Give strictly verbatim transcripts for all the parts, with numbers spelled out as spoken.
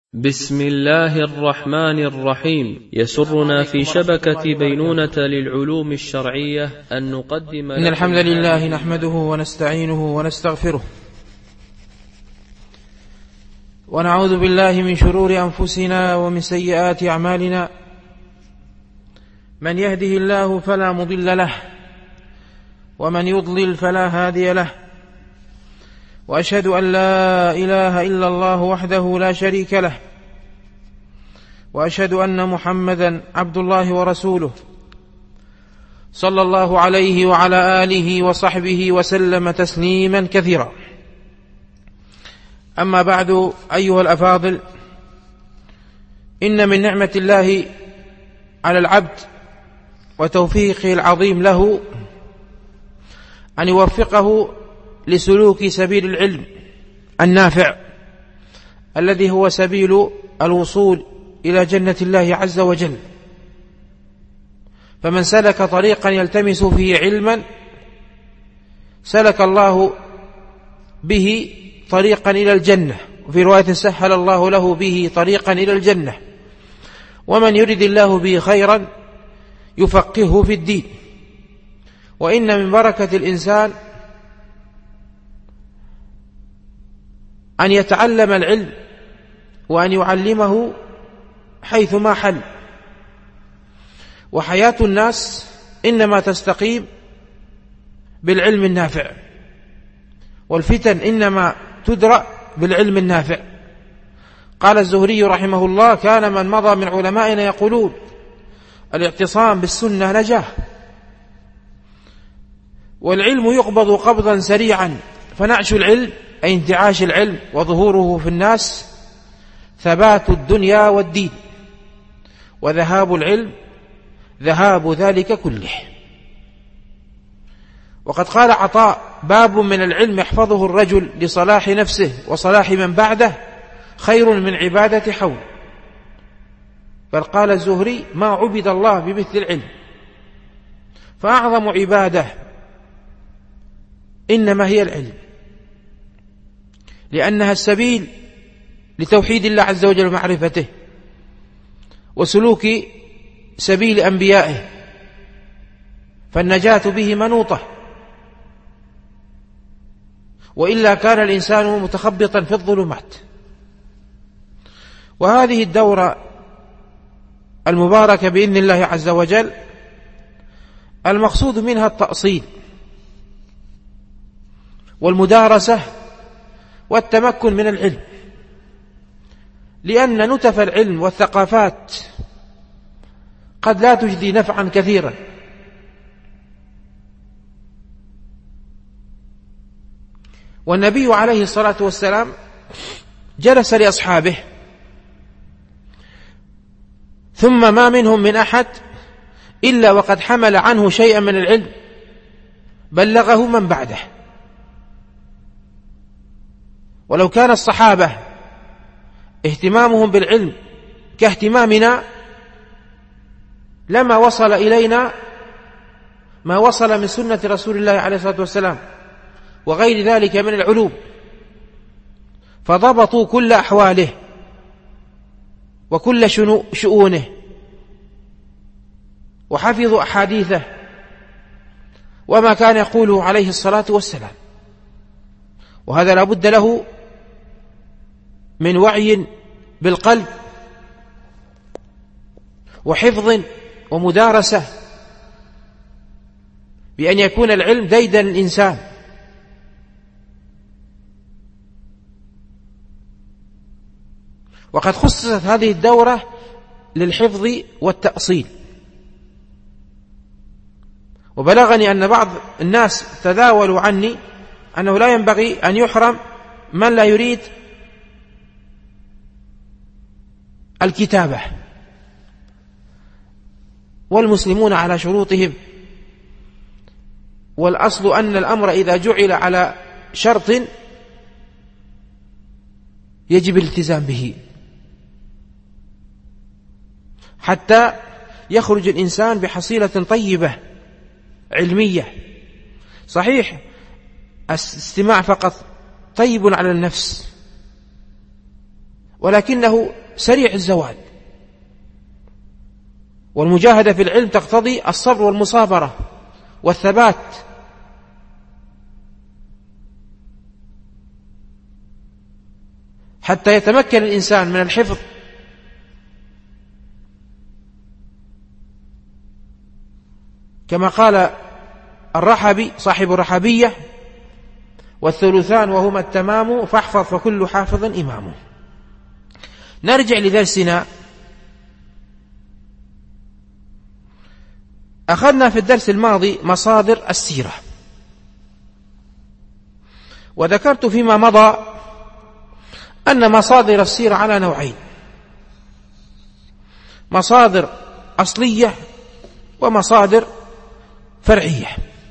بسم الله الرحمن الرحيم. يسرنا في شبكة بينونة للعلوم الشرعية أن نقدم إن الحمد لله نحمده ونستعينه ونستغفره ونعوذ بالله من شرور أنفسنا ومن سيئات أعمالنا. من يهده الله فلا مضل له ومن يضلل فلا هادي له، وأشهد أن لا إله إلا الله وحده لا شريك له، وأشهد أن محمدا عبد الله ورسوله صلى الله عليه وعلى آله وصحبه وسلم تسليما كثيرا. أما بعد، أيها الأفاضل، إن من نعمة الله على العبد وتوفيقه العظيم له أن يوفقه لسلوك سبيل العلم النافع الذي هو سبيل الوصول إلى جنة الله عز وجل. فمن سلك طريقا يلتمس فيه علما سلك الله به طريقا إلى الجنة، وفي رواية سهل الله له به طريقا إلى الجنة. ومن يرد الله به خيرا يفقهه في الدين. وإن من بركة الإنسان أن يتعلم العلم وأن يعلمه حيثما حل. وحياة الناس إنما تستقيم بالعلم النافع، والفتن إنما تدرأ بالعلم النافع. قال الزهري رحمه الله: كان من مضى من علمائنا يقولون الاعتصام بالسنة نجاة، والعلم يقبض قبضا سريعا، فنعش العلم أي انتعاش العلم وظهوره في الناس ثبات الدنيا والدين، وذهاب العلم ذهاب ذلك كله. وقد قال عطاء: باب من العلم يحفظه الرجل لصلاح نفسه وصلاح من بعده خير من عبادة حول. بل قال الزهري: ما عبد الله بمثل العلم. فأعظم عبادة إنما هي العلم، لأنها السبيل لتوحيد الله عز وجل ومعرفته وسلوك سبيل أنبيائه، فالنجاة به منوطة، وإلا كان الإنسان متخبطا في الظلمات. وهذه الدورة المباركة بإذن الله عز وجل المقصود منها التأصيل والمدارسة والتمكن من العلم، لأن نتف العلم والثقافات قد لا تجدي نفعا كثيرا. والنبي عليه الصلاة والسلام جلس لأصحابه ثم ما منهم من أحد إلا وقد حمل عنه شيئا من العلم بلغه من بعده. ولو كان الصحابة اهتمامهم بالعلم كاهتمامنا لما وصل إلينا ما وصل من سنة رسول الله عليه الصلاة والسلام وغير ذلك من العلوم، فضبطوا كل أحواله وكل شؤونه وحفظوا أحاديثه وما كان يقوله عليه الصلاة والسلام. وهذا لا بد له من وعي بالقلب وحفظ ومدارسة، بأن يكون العلم ديدا الإنسان. وقد خصصت هذه الدورة للحفظ والتأصيل. وبلغني أن بعض الناس تداولوا عني أنه لا ينبغي أن يحرم من لا يريد الكتابة، والمسلمون على شروطهم، والأصل أن الأمر إذا جعل على شرط يجب الالتزام به حتى يخرج الإنسان بحصيلة طيبة علمية. صحيح الاستماع فقط طيب على النفس، ولكنه سريع الزوال. والمجاهدة في العلم تقتضي الصبر والمصابرة والثبات، حتى يتمكن الإنسان من الحفظ كما قال الرحبي صاحب الرحبية: والثلثان وهما التمام فاحفظ فكل حافظ إمامه. نرجع لدرسنا. أخذنا في الدرس الماضي مصادر السيرة، وذكرت فيما مضى أن مصادر السيرة على نوعين: مصادر أصلية ومصادر فرعية.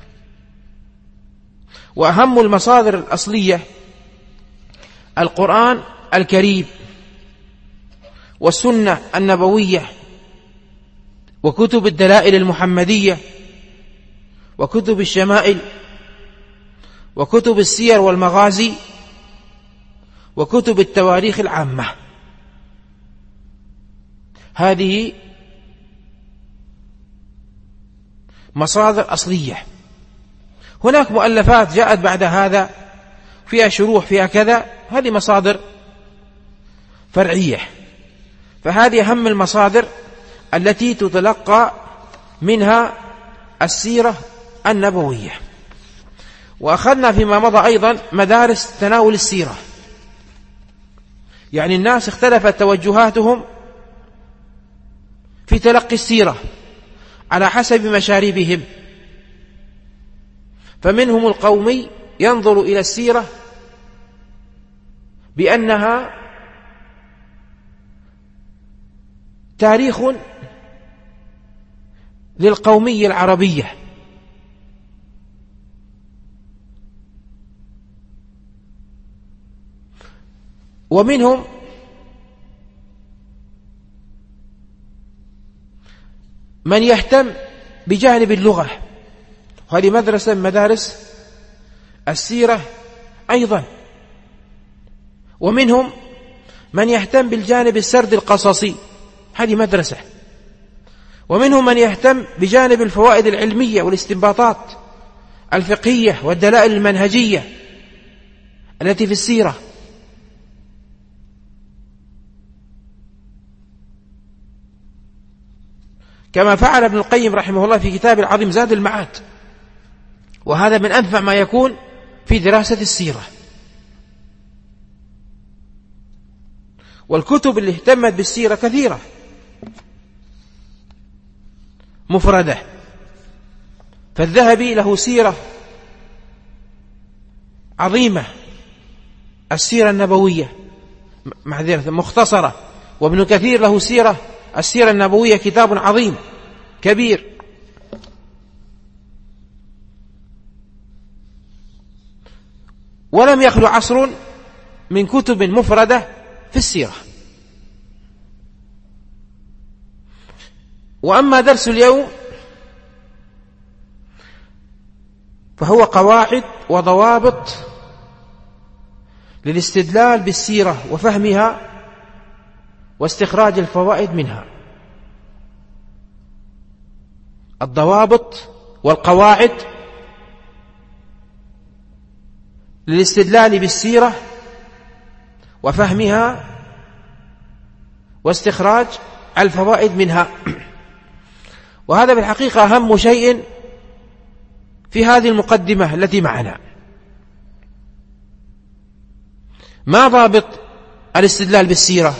وأهم المصادر الأصلية القرآن الكريم والسنة النبوية وكتب الدلائل المحمدية وكتب الشمائل وكتب السير والمغازي وكتب التواريخ العامة. هذه مصادر أصلية. هناك مؤلفات جاءت بعد هذا فيها شروح فيها كذا، هذه مصادر فرعية. فهذه أهم المصادر التي تتلقى منها السيرة النبوية. وأخذنا فيما مضى أيضا مدارس تناول السيرة، يعني الناس اختلفت توجهاتهم في تلقي السيرة على حسب مشاربهم. فمنهم القومي ينظر إلى السيرة بأنها تاريخ للقومية العربية، ومنهم من يهتم بجانب اللغة، وهذه مدرسة من مدارس السيرة أيضا. ومنهم من يهتم بالجانب السرد القصصي، هذه مدرسة. ومنهم من يهتم بجانب الفوائد العلمية والاستنباطات الفقهية والدلائل المنهجية التي في السيرة. كما فعل ابن القيم رحمه الله في كتاب العظيم زاد المعاد، وهذا من أنفع ما يكون في دراسة السيرة. والكتب اللي اهتمت بالسيرة كثيرة مفردة. فالذهبي له سيرة عظيمة، السيرة النبوية معذرة مختصرة. وابن كثير له سيرة السيرة النبوية، كتاب عظيم كبير. ولم يخلو عصر من كتب مفردة في السيرة. وأما درس اليوم فهو قواعد وضوابط للاستدلال بالسيرة وفهمها واستخراج الفوائد منها. الضوابط والقواعد للاستدلال بالسيرة وفهمها واستخراج الفوائد منها. وهذا بالحقيقة أهم شيء في هذه المقدمة التي معنا. ما ضابط الاستدلال بالسيرة؟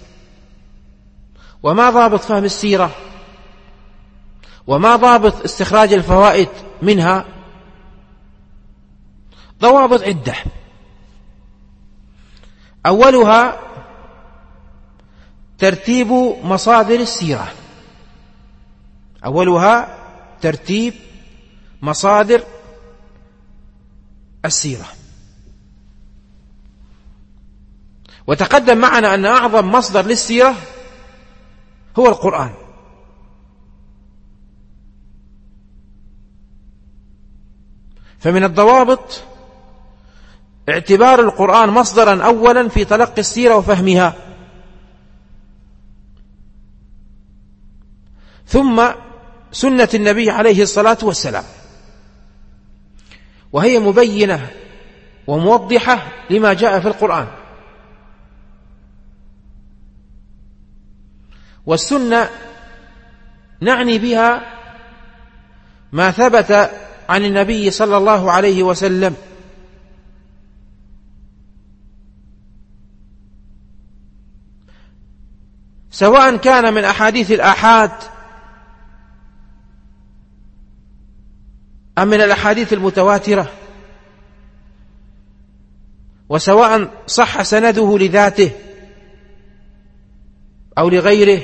وما ضابط فهم السيرة؟ وما ضابط استخراج الفوائد منها؟ ضوابط عدة. أولها ترتيب مصادر السيرة. أولها ترتيب مصادر السيرة. وتقدم معنا أن أعظم مصدر للسيرة هو القرآن. فمن الضوابط اعتبار القرآن مصدرا أولا في تلقي السيرة وفهمها، ثم سنة النبي عليه الصلاة والسلام، وهي مبينة وموضحة لما جاء في القرآن. والسنة نعني بها ما ثبت عن النبي صلى الله عليه وسلم سواء كان من أحاديث الآحاد أم من الأحاديث المتواترة، وسواء صح سنده لذاته أو لغيره،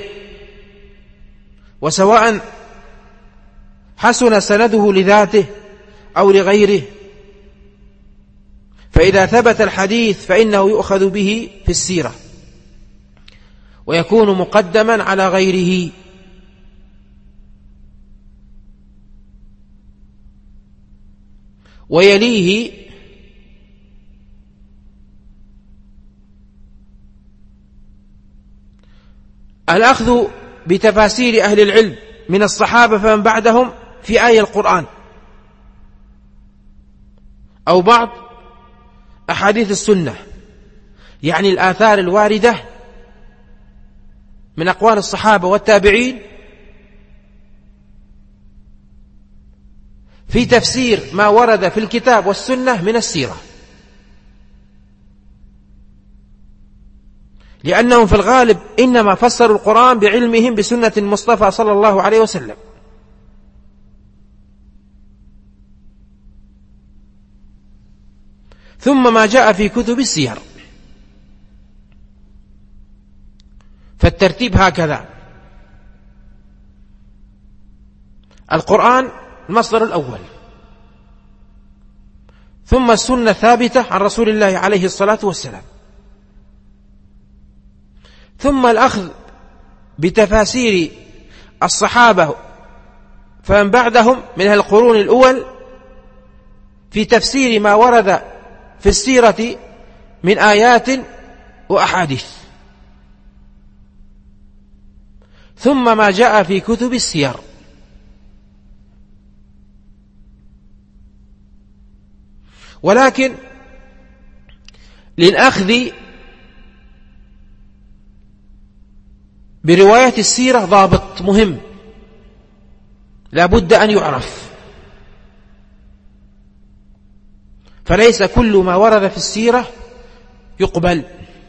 وسواء حسن سنده لذاته أو لغيره. فإذا ثبت الحديث فإنه يؤخذ به في السيرة ويكون مقدما على غيره. ويليه الأخذ بتفاسير أهل العلم من الصحابة فمن بعدهم في آية القرآن أو بعض أحاديث السنة، يعني الآثار الواردة من أقوال الصحابة والتابعين في تفسير ما ورد في الكتاب والسنة من السيرة، لأنهم في الغالب إنما فسروا القرآن بعلمهم بسنة المصطفى صلى الله عليه وسلم. ثم ما جاء في كتب السير، فالترتيب هكذا: القرآن المصدر الأول، ثم السنة ثابتة عن رسول الله عليه الصلاة والسلام، ثم الأخذ بتفاسير الصحابة فمن بعدهم من القرون الأول في تفسير ما ورد في السيرة من آيات وأحاديث، ثم ما جاء في كتب السير. ولكن للأخذ برواية السيرة ضابط مهم لا بد أن يعرف، فليس كل ما ورد في السيرة يقبل،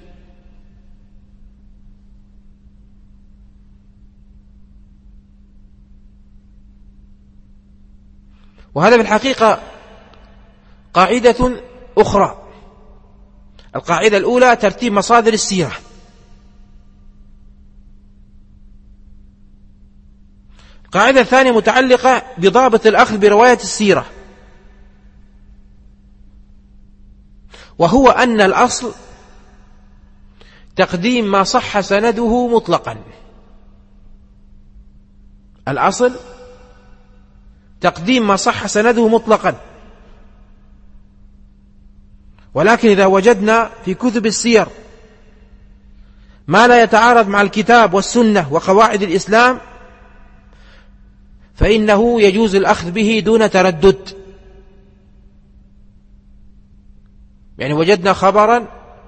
وهذا في الحقيقة قاعدة أخرى. القاعدة الأولى ترتيب مصادر السيرة، القاعدة الثانية متعلقة بضابط الأخذ برواية السيرة، وهو أن الأصل تقديم ما صح سنده مطلقا. الأصل تقديم ما صح سنده مطلقا، ولكن إذا وجدنا في كتب السير ما لا يتعارض مع الكتاب والسنة وقواعد الإسلام فإنه يجوز الأخذ به دون تردد. يعني وجدنا خبرا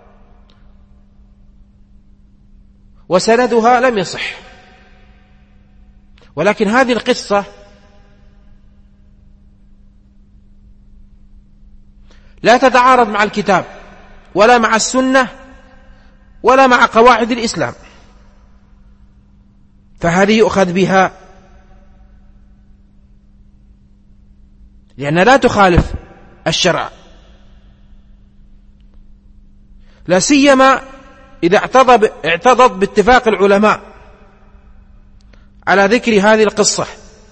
وسندها لم يصح، ولكن هذه القصة لا تتعارض مع الكتاب ولا مع السنة ولا مع قواعد الإسلام، فهذه يؤخذ بها لأنها لا تخالف الشرع، لا سيما إذا اعتضت باتفاق العلماء على ذكر هذه القصة.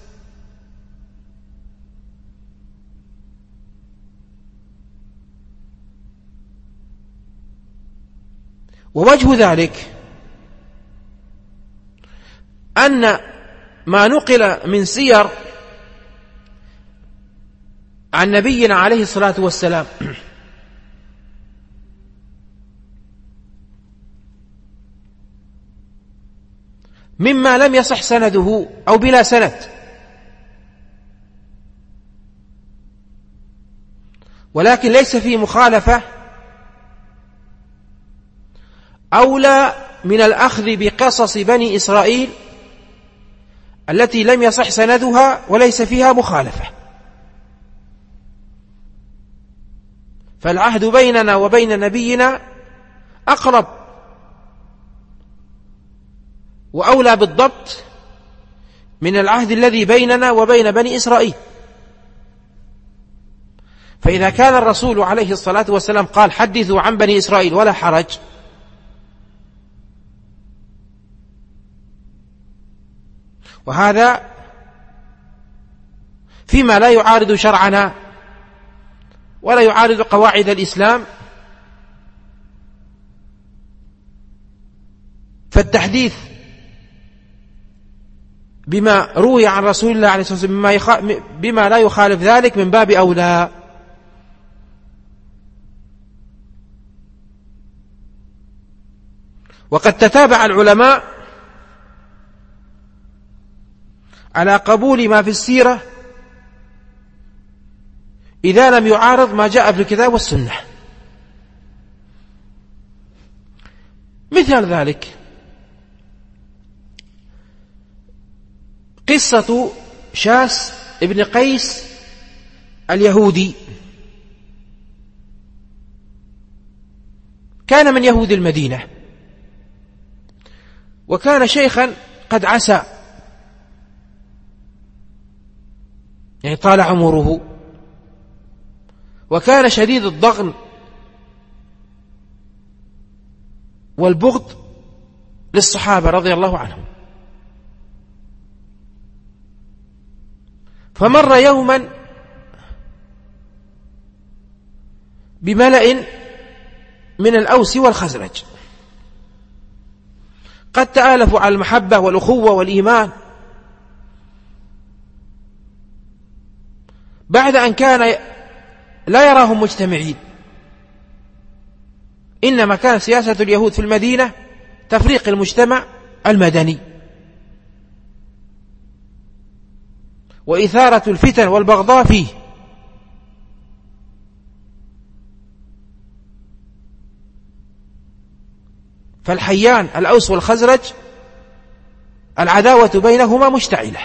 ووجه ذلك أن ما نقل من سير عن نبينا عليه الصلاة والسلام مما لم يصح سنده أو بلا سند، ولكن ليس فيه مخالفة، أولى من الأخذ بقصص بني إسرائيل التي لم يصح سندها وليس فيها مخالفة. فالعهد بيننا وبين نبينا أقرب وأولى بالضبط من العهد الذي بيننا وبين بني إسرائيل. فإذا كان الرسول عليه الصلاة والسلام قال حدثوا عن بني إسرائيل ولا حرج، وهذا فيما لا يعارض شرعنا ولا يعارض قواعد الإسلام، فالتحديث بما روي عن رسول الله عليه الصلاة والسلام بما, يخ... بما لا يخالف ذلك من باب أولى. وقد تتابع العلماء على قبول ما في السيرة إذا لم يعارض ما جاء في الكتاب والسنة. مثل ذلك قصة شاس ابن قيس اليهودي، كان من يهود المدينة، وكان شيخا قد عسى، يعني طال عمره، وكان شديد الضغن والبغض للصحابة رضي الله عنهم. فمر يوما بملأ من الأوس والخزرج قد تآلفوا على المحبة والأخوة والإيمان، بعد أن كان لا يراهم مجتمعين، إنما كان سياسة اليهود في المدينة تفريق المجتمع المدني وإثارة الفتن والبغضاء فيه. فالحيان الأوس والخزرج العداوة بينهما مشتعلة،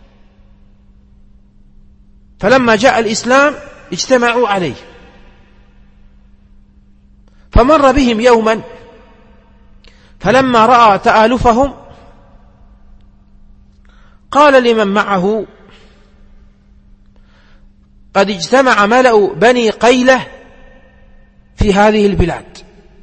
فلما جاء الإسلام اجتمعوا عليه. فمر بهم يوما، فلما رأى تآلفهم قال لمن معه: قد اجتمع ملأ بني قيلة في هذه البلاد،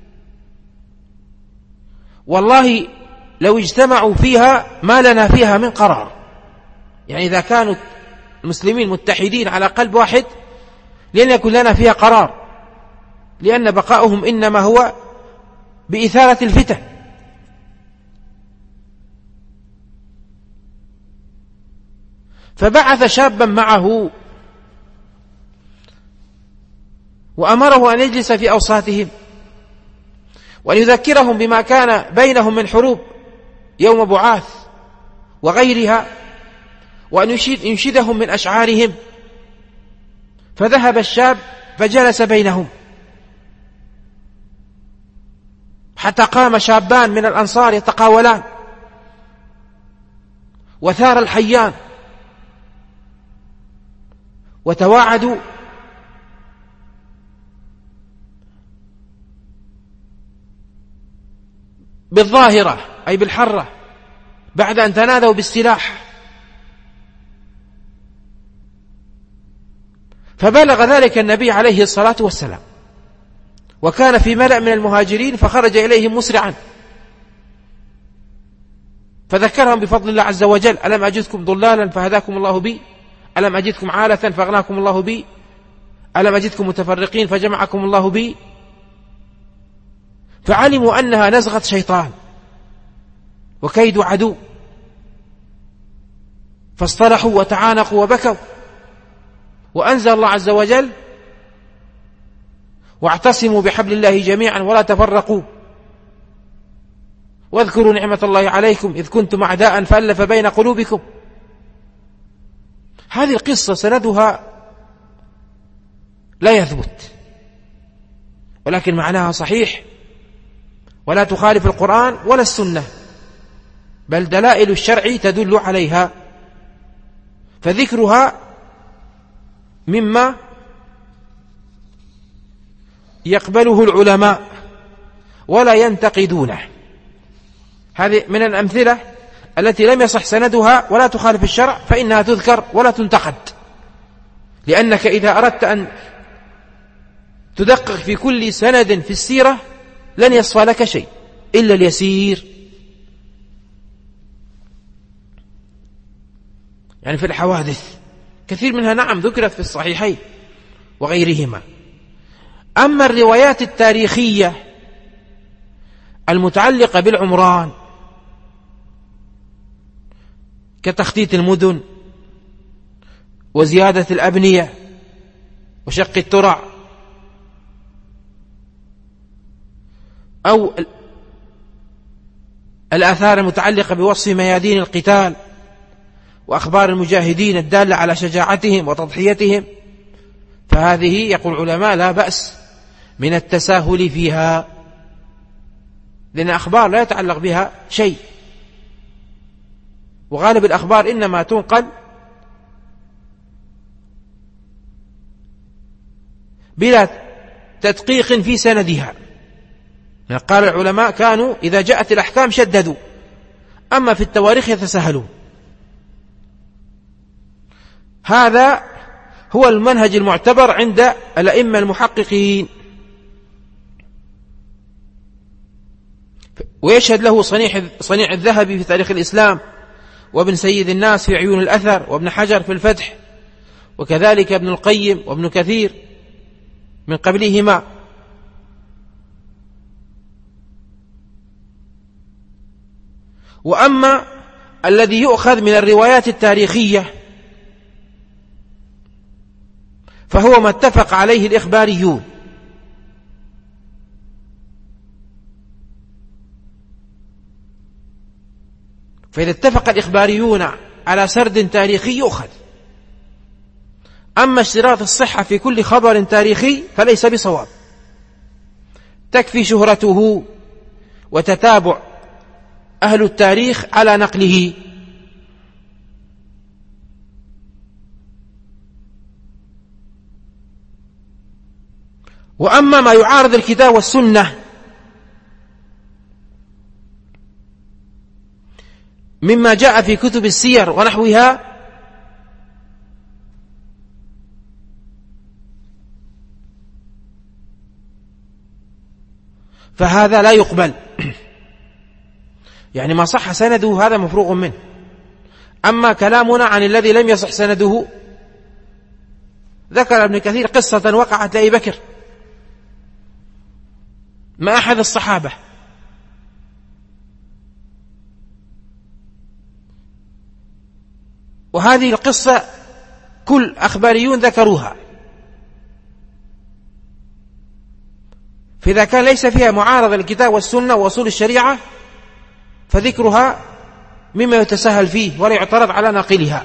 والله لو اجتمعوا فيها ما لنا فيها من قرار. يعني إذا كانوا المسلمين متحدين على قلب واحد لن يكون لنا فيها قرار، لأن بقاؤهم إنما هو بإثارة الفتن. فبعث شابا معه وأمره أن يجلس في أوساطهم وأن يذكرهم بما كان بينهم من حروب يوم بعاث وغيرها، وأن ينشدهم من أشعارهم. فذهب الشاب فجلس بينهم حتى قام شابان من الأنصار يتقاولان، وثار الحيان وتواعدوا بالظاهرة أي بالحرة بعد أن تنادوا بالسلاح. فبلغ ذلك النبي عليه الصلاة والسلام، وكان في ملأ من المهاجرين، فخرج إليهم مسرعا فذكرهم بفضل الله عز وجل: ألم أجدكم ضلالا فهداكم الله بي، ألم أجدكم عالة فأغناكم الله بي، ألم أجدكم متفرقين فجمعكم الله بي. فعلموا أنها نزغة شيطان وكيد عدو، فاصطلحوا وتعانقوا وبكوا، وأنزل الله عز وجل: واعتصموا بحبل الله جميعا ولا تفرقوا واذكروا نعمة الله عليكم إذ كنتم أعداء فألف بين قلوبكم. هذه القصة سندها لا يثبت، ولكن معناها صحيح ولا تخالف القرآن ولا السنة، بل دلائل الشرع تدل عليها، فذكرها مما يقبله العلماء ولا ينتقدونه. هذه من الأمثلة التي لم يصح سندها ولا تخالف الشرع، فإنها تذكر ولا تنتقد، لأنك إذا أردت أن تدقق في كل سند في السيرة لن يصفى لك شيء إلا اليسير. يعني في الحوادث كثير منها نعم ذكرت في الصحيحين وغيرهما. أما الروايات التاريخية المتعلقة بالعمران كتخطيط المدن وزيادة الأبنية وشق الترع، أو الآثار المتعلقة بوصف ميادين القتال وأخبار المجاهدين الدالة على شجاعتهم وتضحيتهم، فهذه يقول العلماء لا بأس من التساهل فيها، لأن أخبار لا يتعلق بها شيء، وغالب الأخبار إنما تنقل بلا تدقيق في سندها. قال العلماء كانوا إذا جاءت الأحكام شددوا، أما في التواريخ يتساهلون. هذا هو المنهج المعتبر عند الأئمة المحققين، ويشهد له صنيع صنيع الذهبي في تاريخ الإسلام، وابن سيد الناس في عيون الأثر، وابن حجر في الفتح، وكذلك ابن القيم وابن كثير من قبلهما. وأما الذي يؤخذ من الروايات التاريخية فهو ما اتفق عليه الإخباريون، فإذا اتفق الإخباريون على سرد تاريخي يؤخذ. أما اشتراط الصحة في كل خبر تاريخي فليس بصواب، تكفي شهرته وتتابع أهل التاريخ على نقله. وأما ما يعارض الكتاب والسنة مما جاء في كتب السير ونحوها فهذا لا يقبل، يعني ما صح سنده هذا مفروغ منه. أما كلامنا عن الذي لم يصح سنده، ذكر ابن كثير قصة وقعت لأبي بكر مع أحد الصحابة، وهذه القصة كل أخباريون ذكروها، فإذا كان ليس فيها معارضة للكتاب والسنة وأصول الشريعة فذكرها مما يتساهل فيه ولا يعترض على ناقلها.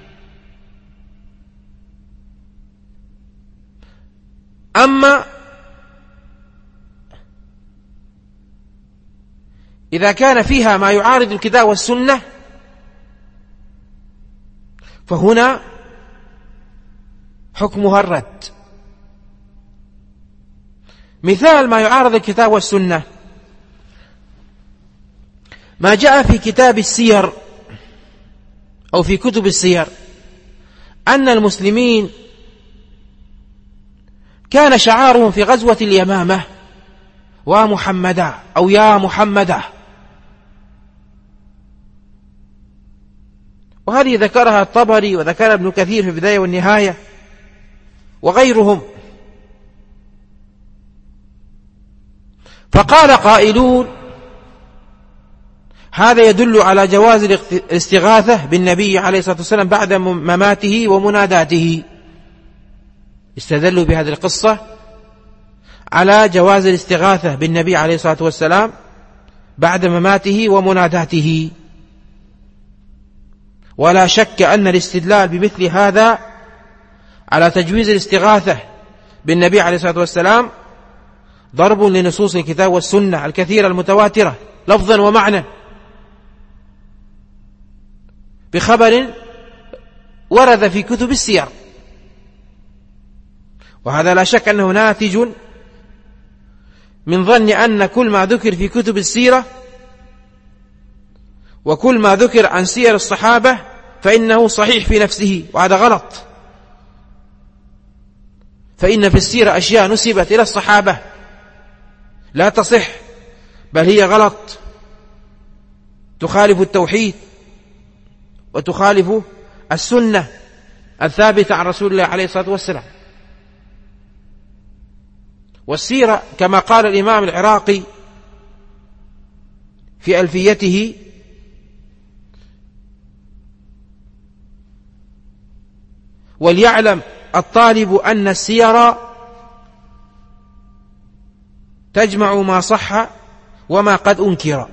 أما إذا كان فيها ما يعارض الكتاب والسنة فهنا حكمها الرد. مثال ما يعارض الكتاب والسنة ما جاء في كتاب السير أو في كتب السير أن المسلمين كان شعارهم في غزوة اليمامة ومحمدا أو يا محمدا، وهذه ذكرها الطبري وذكرها ابن كثير في البداية والنهاية وغيرهم. فقال قائلون هذا يدل على جواز الاستغاثة بالنبي عليه الصلاة والسلام بعد مماته ومناداته. استدلوا بهذه القصة على جواز الاستغاثة بالنبي عليه الصلاة والسلام بعد مماته ومناداته. ولا شك أن الاستدلال بمثل هذا على تجويز الاستغاثة بالنبي عليه الصلاة والسلام ضرب لنصوص الكتاب والسنة الكثيرة المتواترة لفظا ومعنى بخبر ورد في كتب السير، وهذا لا شك أنه ناتج من ظن أن كل ما ذكر في كتب السيرة وكل ما ذكر عن سير الصحابة فإنه صحيح في نفسه، وهذا غلط. فإن في السيرة أشياء نسبت إلى الصحابة لا تصح، بل هي غلط، تخالف التوحيد وتخالف السنة الثابتة عن رسول الله عليه الصلاة والسلام. والسيرة كما قال الإمام العراقي في ألفيته: وليعلم الطالب أن السير تجمع ما صح وما قد أنكر.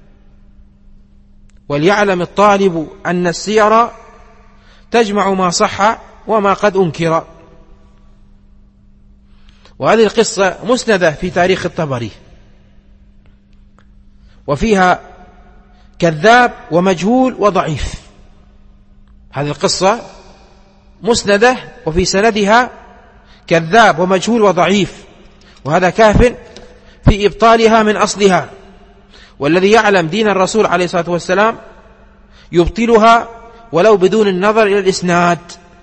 وليعلم الطالب أن السير تجمع ما صح وما قد أنكر. وهذه القصة مسندة في تاريخ الطبري، وفيها كذاب ومجهول وضعيف. هذه القصة مسندة وفي سندها كذاب ومجهول وضعيف، وهذا كاف في إبطالها من أصلها. والذي يعلم دين الرسول عليه الصلاة والسلام يبطلها ولو بدون النظر إلى الإسناد.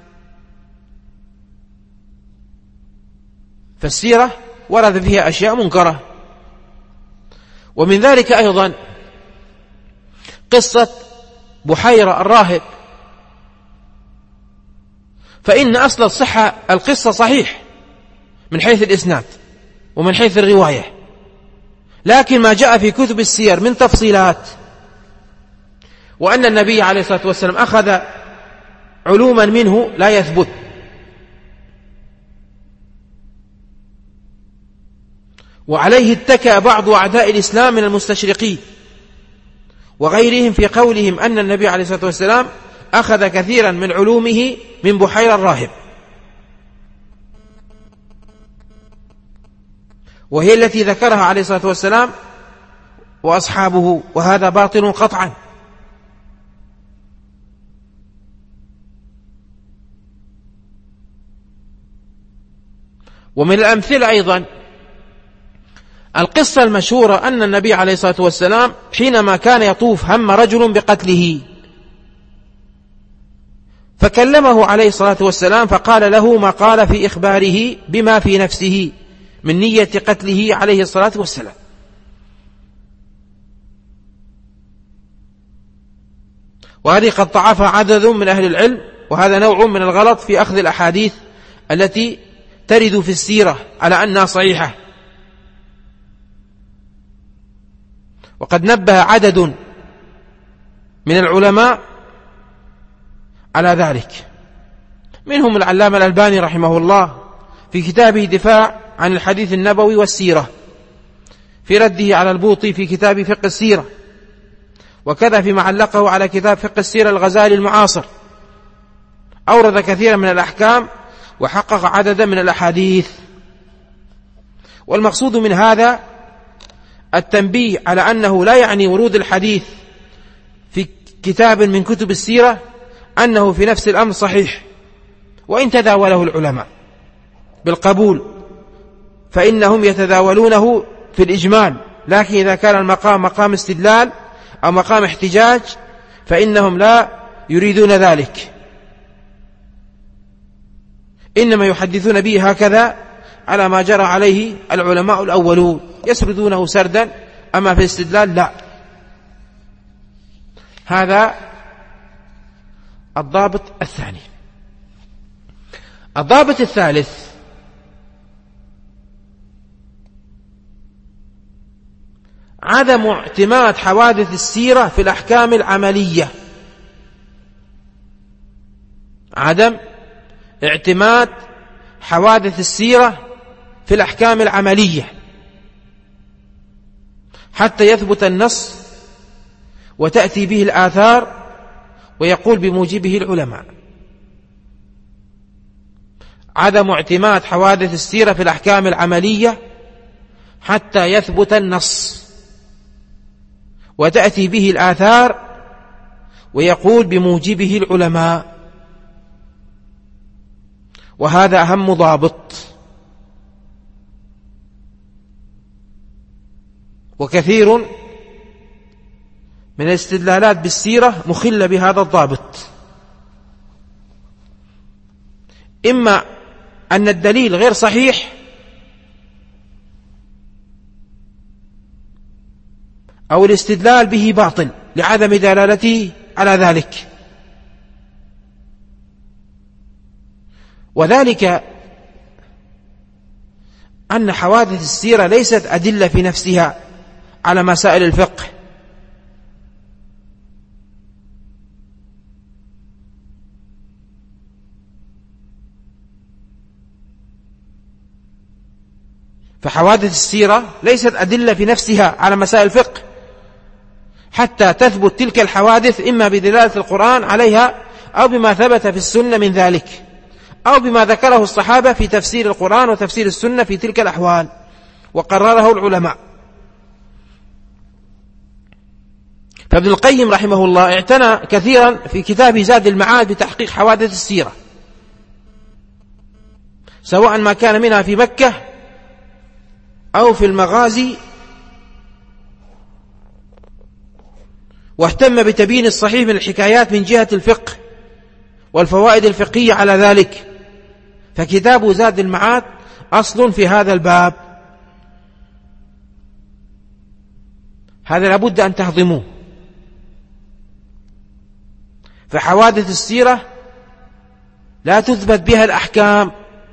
فالسيرة ورد فيها أشياء منكرة. ومن ذلك أيضا قصة بحيرة الراهب، فإن أصل الصحة القصة صحيح من حيث الإسناد ومن حيث الرواية، لكن ما جاء في كتب السير من تفصيلات وأن النبي عليه الصلاة والسلام أخذ علوما منه لا يثبت. وعليه اتكى بعض أعداء الإسلام من المستشرقين وغيرهم في قولهم أن النبي عليه الصلاة والسلام أخذ كثيرا من علومه من بحيرة الراهب، وهي التي ذكرها عليه الصلاة والسلام وأصحابه، وهذا باطل قطعا. ومن الأمثلة أيضا القصة المشهورة أن النبي عليه الصلاة والسلام حينما كان يطوف هم رجل بقتله، فكلمه عليه الصلاة والسلام فقال له ما قال في إخباره بما في نفسه من نية قتله عليه الصلاة والسلام. وهذه قد ضعفها عدد من أهل العلم، وهذا نوع من الغلط في أخذ الأحاديث التي ترد في السيرة على أنها صحيحة. وقد نبه عدد من العلماء على ذلك، منهم العلامة الألباني رحمه الله في كتابه دفاع عن الحديث النبوي والسيرة، في رده على البوطي في كتاب فقه السيرة، وكذا فيما علقه على كتاب فقه السيرة الغزالي المعاصر. أورد كثيرا من الأحكام وحقق عددا من الأحاديث. والمقصود من هذا التنبيه على أنه لا يعني ورود الحديث في كتاب من كتب السيرة أنه في نفس الأمر صحيح، وإن تداوله العلماء بالقبول فإنهم يتداولونه في الإجمال، لكن إذا كان المقام مقام استدلال أو مقام احتجاج فإنهم لا يريدون ذلك، إنما يحدثون به هكذا على ما جرى عليه العلماء الأولون، يسردونه سردا، أما في الاستدلال لا. هذا الضابط الثاني. الضابط الثالث عدم اعتماد حوادث السيرة في الأحكام العملية. عدم اعتماد حوادث السيرة في الأحكام العملية، حتى يثبت النص وتأتي به الآثار ويقول بموجبه العلماء. عدم اعتماد حوادث السيرة في الأحكام العملية حتى يثبت النص وتأتي به الآثار ويقول بموجبه العلماء، وهذا أهم ضابط. وكثير من الاستدلالات بالسيرة مخلة بهذا الضابط، إما أن الدليل غير صحيح أو الاستدلال به باطل لعدم دلالته على ذلك. وذلك أن حوادث السيرة ليست أدلة في نفسها على مسائل الفقه، فحوادث السيرة ليست أدلة في نفسها على مسائل الفقه حتى تثبت تلك الحوادث إما بدلالة القرآن عليها أو بما ثبت في السنة من ذلك، أو بما ذكره الصحابة في تفسير القرآن وتفسير السنة في تلك الأحوال وقرره العلماء. فابن القيم رحمه الله اعتنى كثيرا في كتاب زاد المعاد بتحقيق حوادث السيرة، سواء ما كان منها في مكة أو في المغازي، واهتم بتبيين الصحيح من الحكايات من جهة الفقه والفوائد الفقهية على ذلك، فكتاب زاد المعاد أصل في هذا الباب، هذا لابد أن تهضموه. فحوادث السيرة لا تثبت بها الأحكام،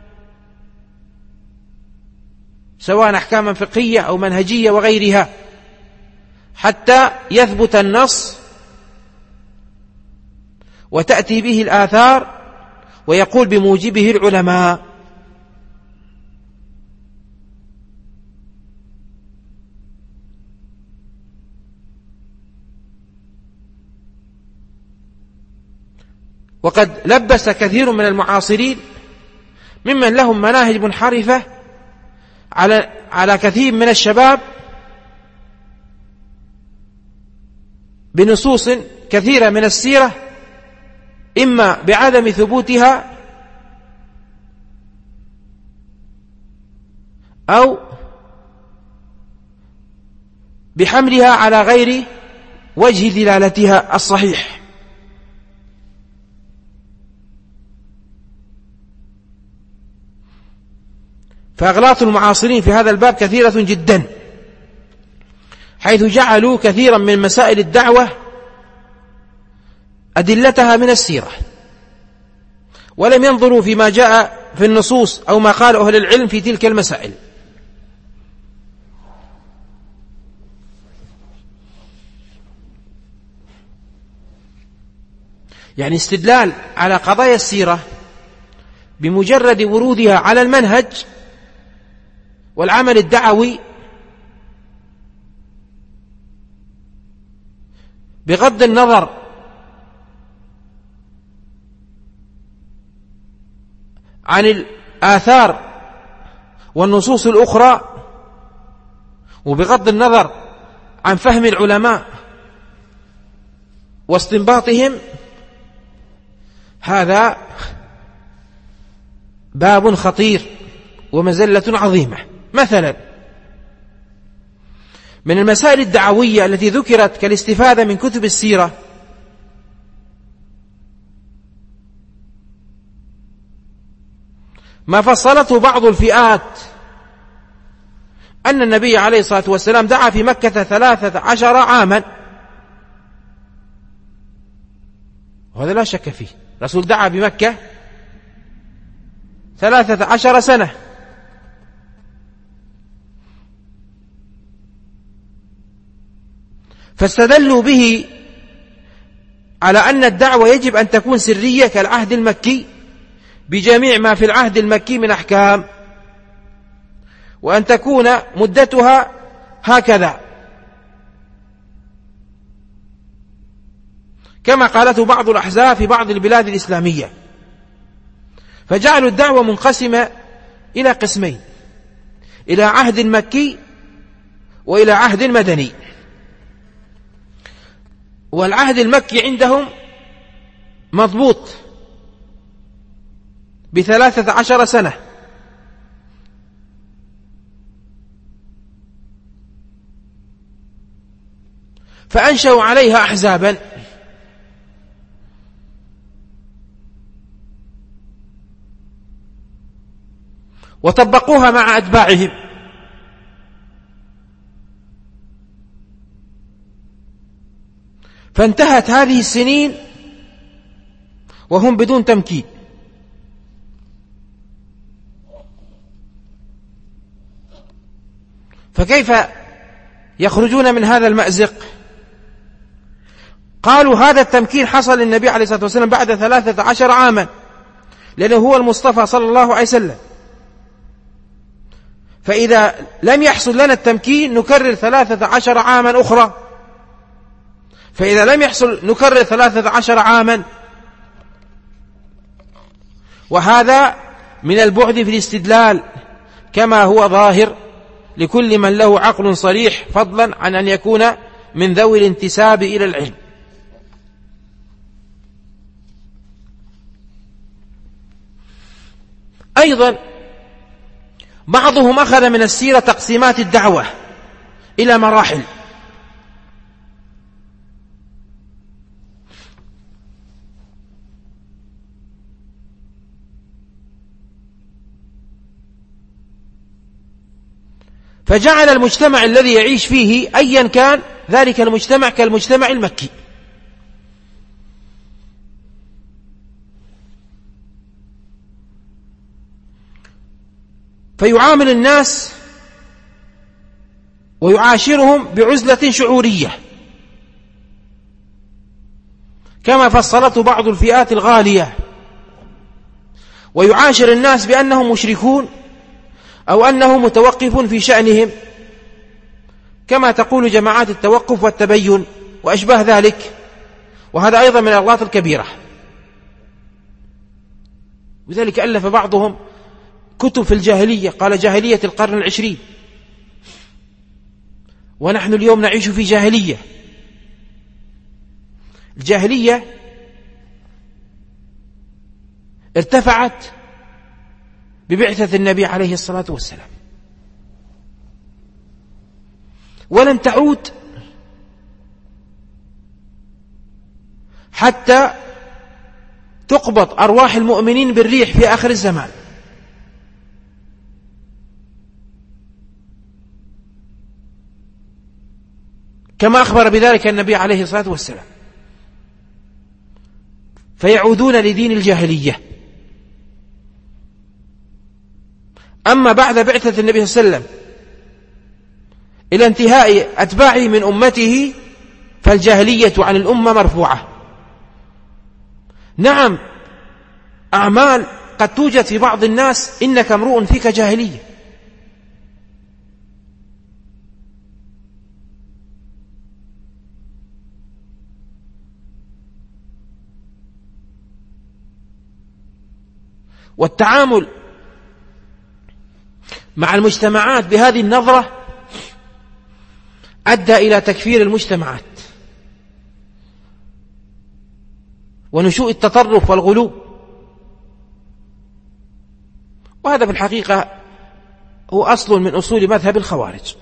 سواء أحكاما فقهية أو منهجية وغيرها، حتى يثبت النص وتأتي به الآثار ويقول بموجبه العلماء. وقد لبس كثير من المعاصرين ممن لهم مناهج منحرفة على على كثير من الشباب بنصوص كثيرة من السيرة، إما بعدم ثبوتها أو بحملها على غير وجه دلالتها الصحيح. فأغلاط المعاصرين في هذا الباب كثيرة جدا، حيث جعلوا كثيرا من مسائل الدعوة أدلتها من السيرة، ولم ينظروا فيما جاء في النصوص أو ما قال أهل العلم في تلك المسائل. يعني استدلال على قضايا السيرة بمجرد ورودها على المنهج والعمل الدعوي بغض النظر عن الآثار والنصوص الأخرى وبغض النظر عن فهم العلماء واستنباطهم، هذا باب خطير ومزلة عظيمة. مثلا من المسائل الدعوية التي ذكرت كالاستفادة من كتب السيرة ما فصلته بعض الفئات أن النبي عليه الصلاة والسلام دعا في مكة ثلاثة عشر عاما، وهذا لا شك فيه، رسول دعا بمكة ثلاثة عشر سنة، فاستدلوا به على أن الدعوة يجب أن تكون سرية كالعهد المكي بجميع ما في العهد المكي من أحكام، وأن تكون مدتها هكذا كما قالته بعض الأحزاب في بعض البلاد الإسلامية، فجعلوا الدعوة منقسمة إلى قسمين: إلى عهد مكي وإلى عهد مدني. والعهد المكي عندهم مضبوط بثلاثة عشر سنة، فأنشأوا عليها أحزابا، وطبقوها مع أتباعهم، فانتهت هذه السنين وهم بدون تمكين. فكيف يخرجون من هذا المأزق؟ قالوا هذا التمكين حصل للنبي عليه الصلاة والسلام بعد ثلاثة عشر عاما، لأنه هو المصطفى صلى الله عليه وسلم، فإذا لم يحصل لنا التمكين نكرر ثلاثة عشر عاما أخرى، فإذا لم يحصل نكرر ثلاثة عشر عاما. وهذا من البعد في الاستدلال كما هو ظاهر لكل من له عقل صريح، فضلا عن أن يكون من ذوي الانتساب إلى العلم. أيضا بعضهم أخذ من السيرة تقسيمات الدعوة إلى مراحل، فجعل المجتمع الذي يعيش فيه أيا كان ذلك المجتمع كالمجتمع المكي، فيعامل الناس ويعاشرهم بعزلة شعورية كما فصلته بعض الفئات الغالية، ويعاشر الناس بأنهم مشركون أو أنه متوقف في شأنهم كما تقول جماعات التوقف والتبين وأشباه ذلك، وهذا أيضا من الأغلاط الكبيرة. وذلك ألف بعضهم كتب في الجاهلية، قال جاهلية القرن العشرين، ونحن اليوم نعيش في جاهلية. الجاهلية ارتفعت ببعثة النبي عليه الصلاة والسلام، ولن تعود حتى تقبض أرواح المؤمنين بالريح في آخر الزمان. كما أخبر بذلك النبي عليه الصلاة والسلام، فيعودون لدين الجاهلية. أما بعد بعثة النبي صلى الله عليه وسلم إلى انتهاء أتباعه من أمته فالجاهلية عن الأمة مرفوعة. نعم، أعمال قد توجد في بعض الناس إنك امرؤ فيك جاهلية، والتعامل مع المجتمعات بهذه النظرة أدى إلى تكفير المجتمعات ونشوء التطرف والغلو، وهذا في الحقيقة هو أصل من أصول مذهب الخوارج.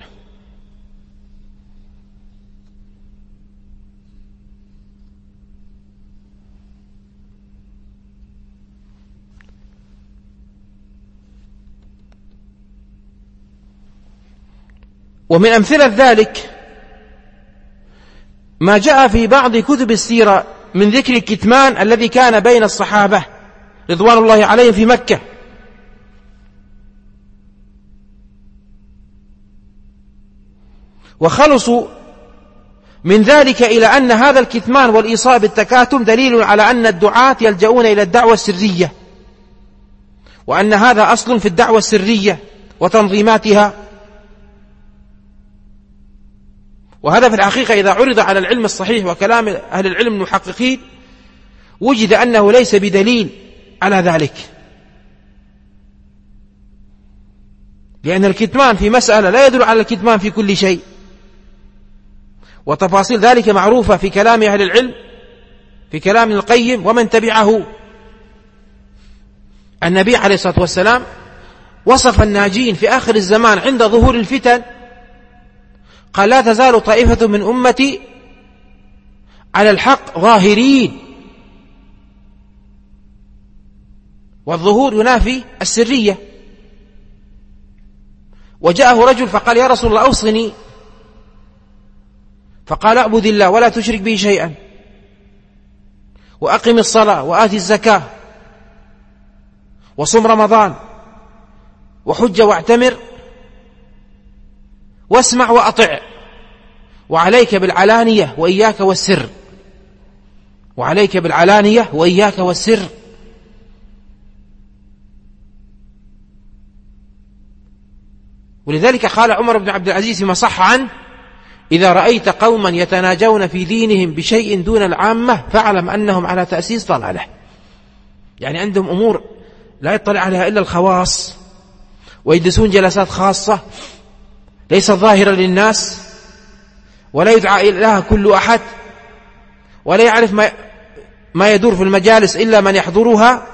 ومن أمثلة ذلك ما جاء في بعض كتب السيرة من ذكر الكتمان الذي كان بين الصحابة رضوان الله عليهم في مكة، وخلصوا من ذلك إلى أن هذا الكتمان والإيصاء بالتكاتم دليل على أن الدعاة يلجؤون إلى الدعوة السرية، وأن هذا أصل في الدعوة السرية وتنظيماتها، وهذا في الحقيقة إذا عرض على العلم الصحيح وكلام أهل العلم المحققين وجد أنه ليس بدليل على ذلك، لأن الكتمان في مسألة لا يدل على الكتمان في كل شيء، وتفاصيل ذلك معروفة في كلام أهل العلم، في كلام القيم ومن تبعه. النبي عليه الصلاة والسلام وصف الناجين في آخر الزمان عند ظهور الفتن، قال: لا تزال طائفة من أمتي على الحق ظاهرين. والظهور ينافي السرية. وجاءه رجل فقال: يا رسول الله أوصني، فقال: اعبد الله ولا تشرك به شيئا، وأقم الصلاة وآتي الزكاة وصم رمضان وحج واعتمر واسمع وأطع، وعليك بالعلانية وإياك والسر، وعليك بالعلانية وإياك والسر. ولذلك قال عمر بن عبد العزيز فيما صح عنه: إذا رأيت قوما يتناجون في دينهم بشيء دون العامة فاعلم أنهم على تأسيس ضلالة. يعني عندهم أمور لا يطلع عليها إلا الخواص، ويجلسون جلسات خاصة ليست ظاهرة للناس، ولا يدعى لها كل أحد، ولا يعرف ما ما يدور في المجالس إلا من يحضرها،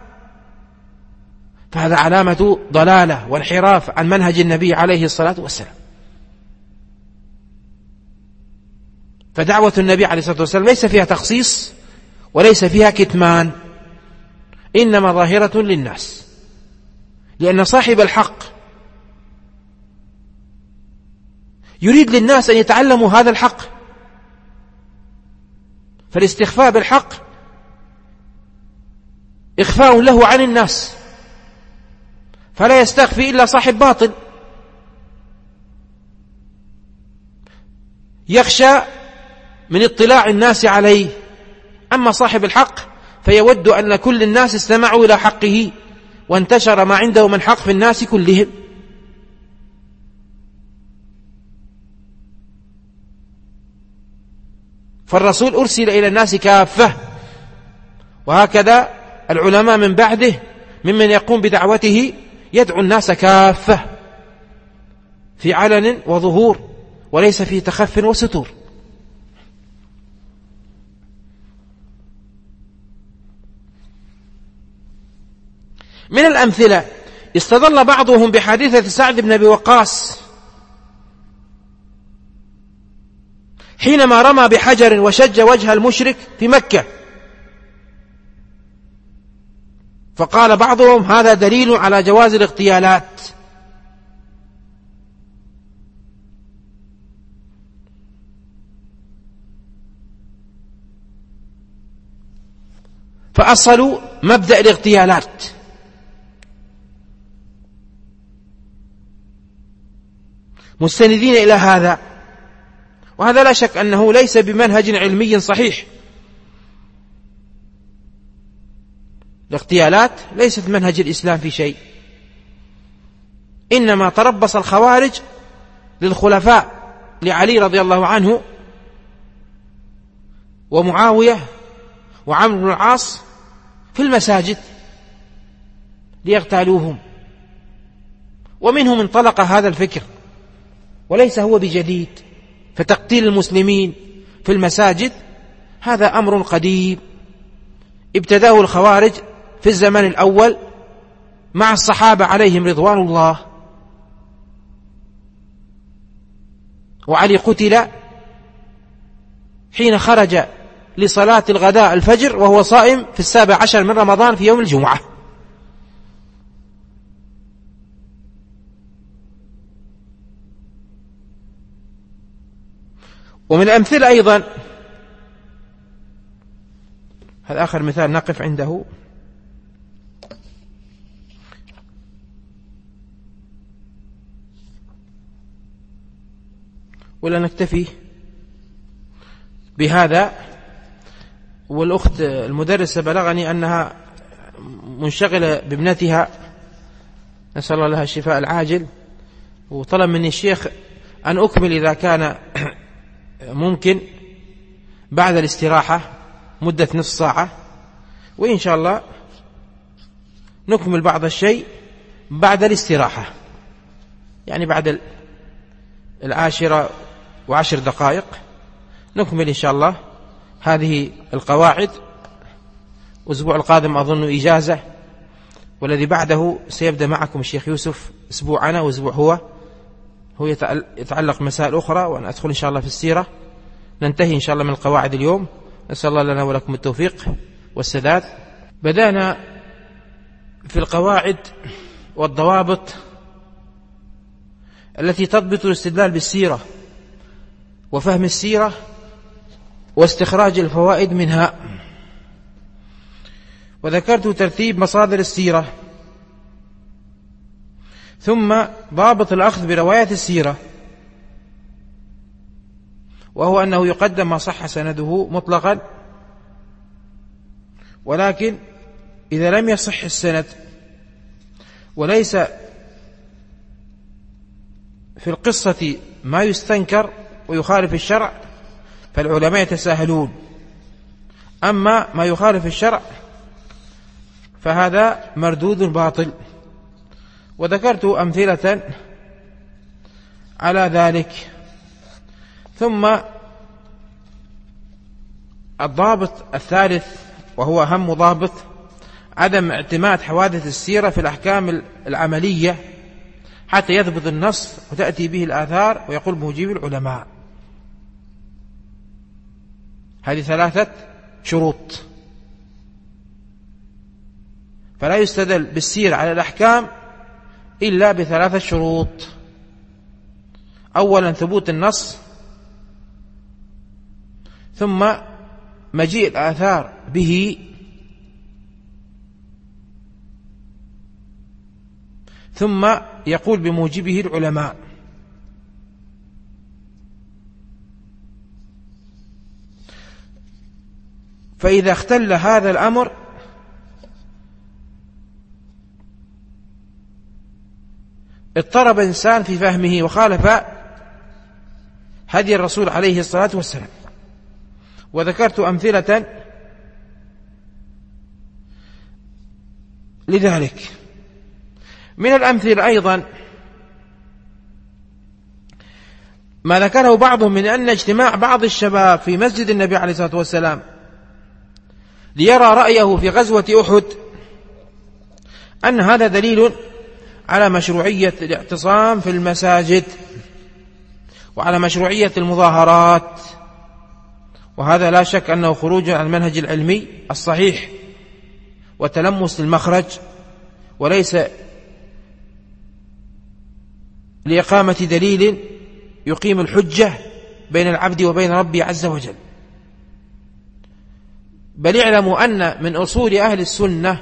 فهذا علامة ضلالة وانحراف عن منهج النبي عليه الصلاة والسلام. فدعوة النبي عليه الصلاة والسلام ليس فيها تخصيص وليس فيها كتمان، إنما ظاهرة للناس، لأن صاحب الحق يريد للناس أن يتعلموا هذا الحق، فالاستخفاء بالحق إخفاء له عن الناس، فلا يستخفي إلا صاحب باطل يخشى من اطلاع الناس عليه. أما صاحب الحق فيود أن كل الناس استمعوا إلى حقه وانتشر ما عنده من حق في الناس كلهم. فالرسول أرسل إلى الناس كافة، وهكذا العلماء من بعده ممن يقوم بدعوته يدعو الناس كافة في علن وظهور، وليس في تخف وستور. من الأمثلة استدل بعضهم بحادثة سعد بن أبي وقاص حينما رمى بحجر وشج وجه المشرك في مكة، فقال بعضهم: هذا دليل على جواز الاغتيالات. فأصلوا مبدأ الاغتيالات، مستندين إلى هذا، وهذا لا شك أنه ليس بمنهج علمي صحيح. الاغتيالات ليست منهج الإسلام في شيء، إنما تربص الخوارج للخلفاء لعلي رضي الله عنه ومعاوية وعمرو بن العاص في المساجد ليغتالوهم، ومنهم انطلق هذا الفكر، وليس هو بجديد. فتقتيل المسلمين في المساجد هذا أمر قديم ابتداه الخوارج في الزمن الأول مع الصحابة عليهم رضوان الله. وعلي قتل حين خرج لصلاة الغداء الفجر وهو صائم في السابع عشر من رمضان في يوم الجمعة. ومن الأمثلة أيضا، هذا آخر مثال نقف عنده، ولا نكتفي بهذا. والأخت المدرسة بلغني أنها منشغلة بابنتها، نسأل الله لها الشفاء العاجل، وطلب مني الشيخ أن أكمل إذا كان ممكن بعد الاستراحة مدة نصف ساعة، وإن شاء الله نكمل بعض الشيء بعد الاستراحة، يعني بعد العاشرة وعشر دقائق نكمل إن شاء الله هذه القواعد. الأسبوع القادم أظن إجازة، والذي بعده سيبدأ معكم الشيخ يوسف، أسبوع أنا وأسبوع هو هو يتعلق مسائل أخرى، وأنا أدخل إن شاء الله في السيرة. ننتهي إن شاء الله من القواعد اليوم، نسأل الله لنا ولكم التوفيق والسداد. بدأنا في القواعد والضوابط التي تضبط الاستدلال بالسيرة وفهم السيرة واستخراج الفوائد منها، وذكرت ترتيب مصادر السيرة، ثم ضابط الأخذ بروايات السيرة، وهو أنه يقدم ما صح سنده مطلقا، ولكن إذا لم يصح السند وليس في القصة ما يستنكر ويخالف الشرع فالعلماء يتساهلون، أما ما يخالف الشرع فهذا مردود باطل. وذكرت أمثلة على ذلك. ثم الضابط الثالث وهو أهم ضابط، عدم اعتماد حوادث السيرة في الأحكام العملية حتى يثبت النص وتأتي به الآثار ويقول بموجب العلماء. هذه ثلاثة شروط، فلا يستدل بالسيرة على الأحكام إلا بثلاثة شروط: أولا ثبوت النص، ثم مجيء الآثار به، ثم يقول بموجبه العلماء. فإذا اختل هذا الأمر اضطرب الإنسان في فهمه وخالف هدي الرسول عليه الصلاة والسلام. وذكرت أمثلة لذلك. من الأمثلة أيضا ما ذكره بعضهم من أن اجتماع بعض الشباب في مسجد النبي عليه الصلاة والسلام ليرى رأيه في غزوة أحد أن هذا دليل على مشروعية الاعتصام في المساجد وعلى مشروعية المظاهرات، وهذا لا شك أنه خروج عن المنهج العلمي الصحيح وتلمس للمخرج، وليس لإقامة دليل يقيم الحجة بين العبد وبين ربه عز وجل. بل اعلموا أن من أصول أهل السنة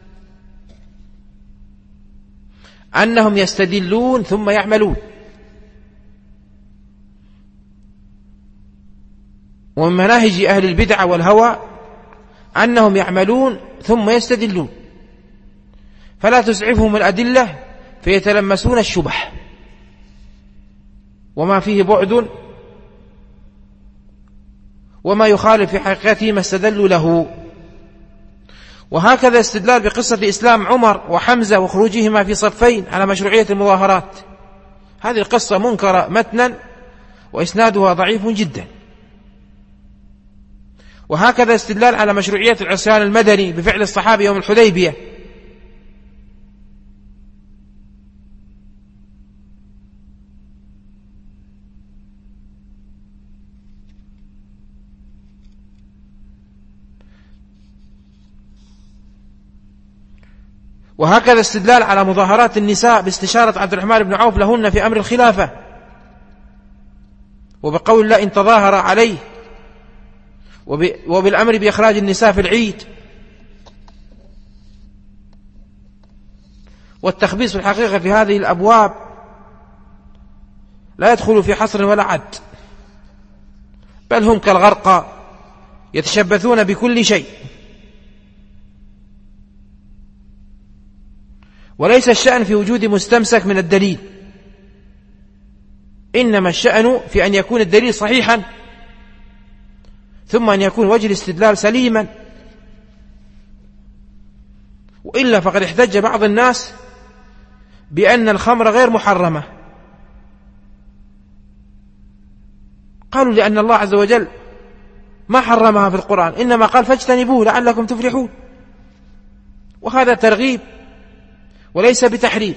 أنهم يستدلون ثم يعملون، ومن مناهج أهل البدع والهوى أنهم يعملون ثم يستدلون، فلا تسعفهم الأدلة فيتلمسون الشبح وما فيه بعد وما يخالف في حقيقته ما استدلوا له. وهكذا استدلال بقصة إسلام عمر وحمزة وخروجهما في صفين على مشروعية المظاهرات، هذه القصة منكرة متنا وإسنادها ضعيف جدا. وهكذا استدلال على مشروعية العصيان المدني بفعل الصحابة يوم الحديبية، وهكذا استدلال على مظاهرات النساء باستشارة عبد الرحمن بن عوف لهن في أمر الخلافة، وبقول الله إن تظاهر عليه، وبالأمر بإخراج النساء في العيد. والتخبيص في الحقيقة في هذه الأبواب لا يدخل في حصر ولا عد، بل هم كالغرقى يتشبثون بكل شيء. وليس الشأن في وجود مستمسك من الدليل، إنما الشأن في أن يكون الدليل صحيحا ثم أن يكون وجه الاستدلال سليما، وإلا فقد احتج بعض الناس بأن الخمر غير محرمة، قالوا لأن الله عز وجل ما حرمها في القرآن، إنما قال فاجتنبوه لعلكم تفلحون، وهذا ترغيب وليس بتحريم.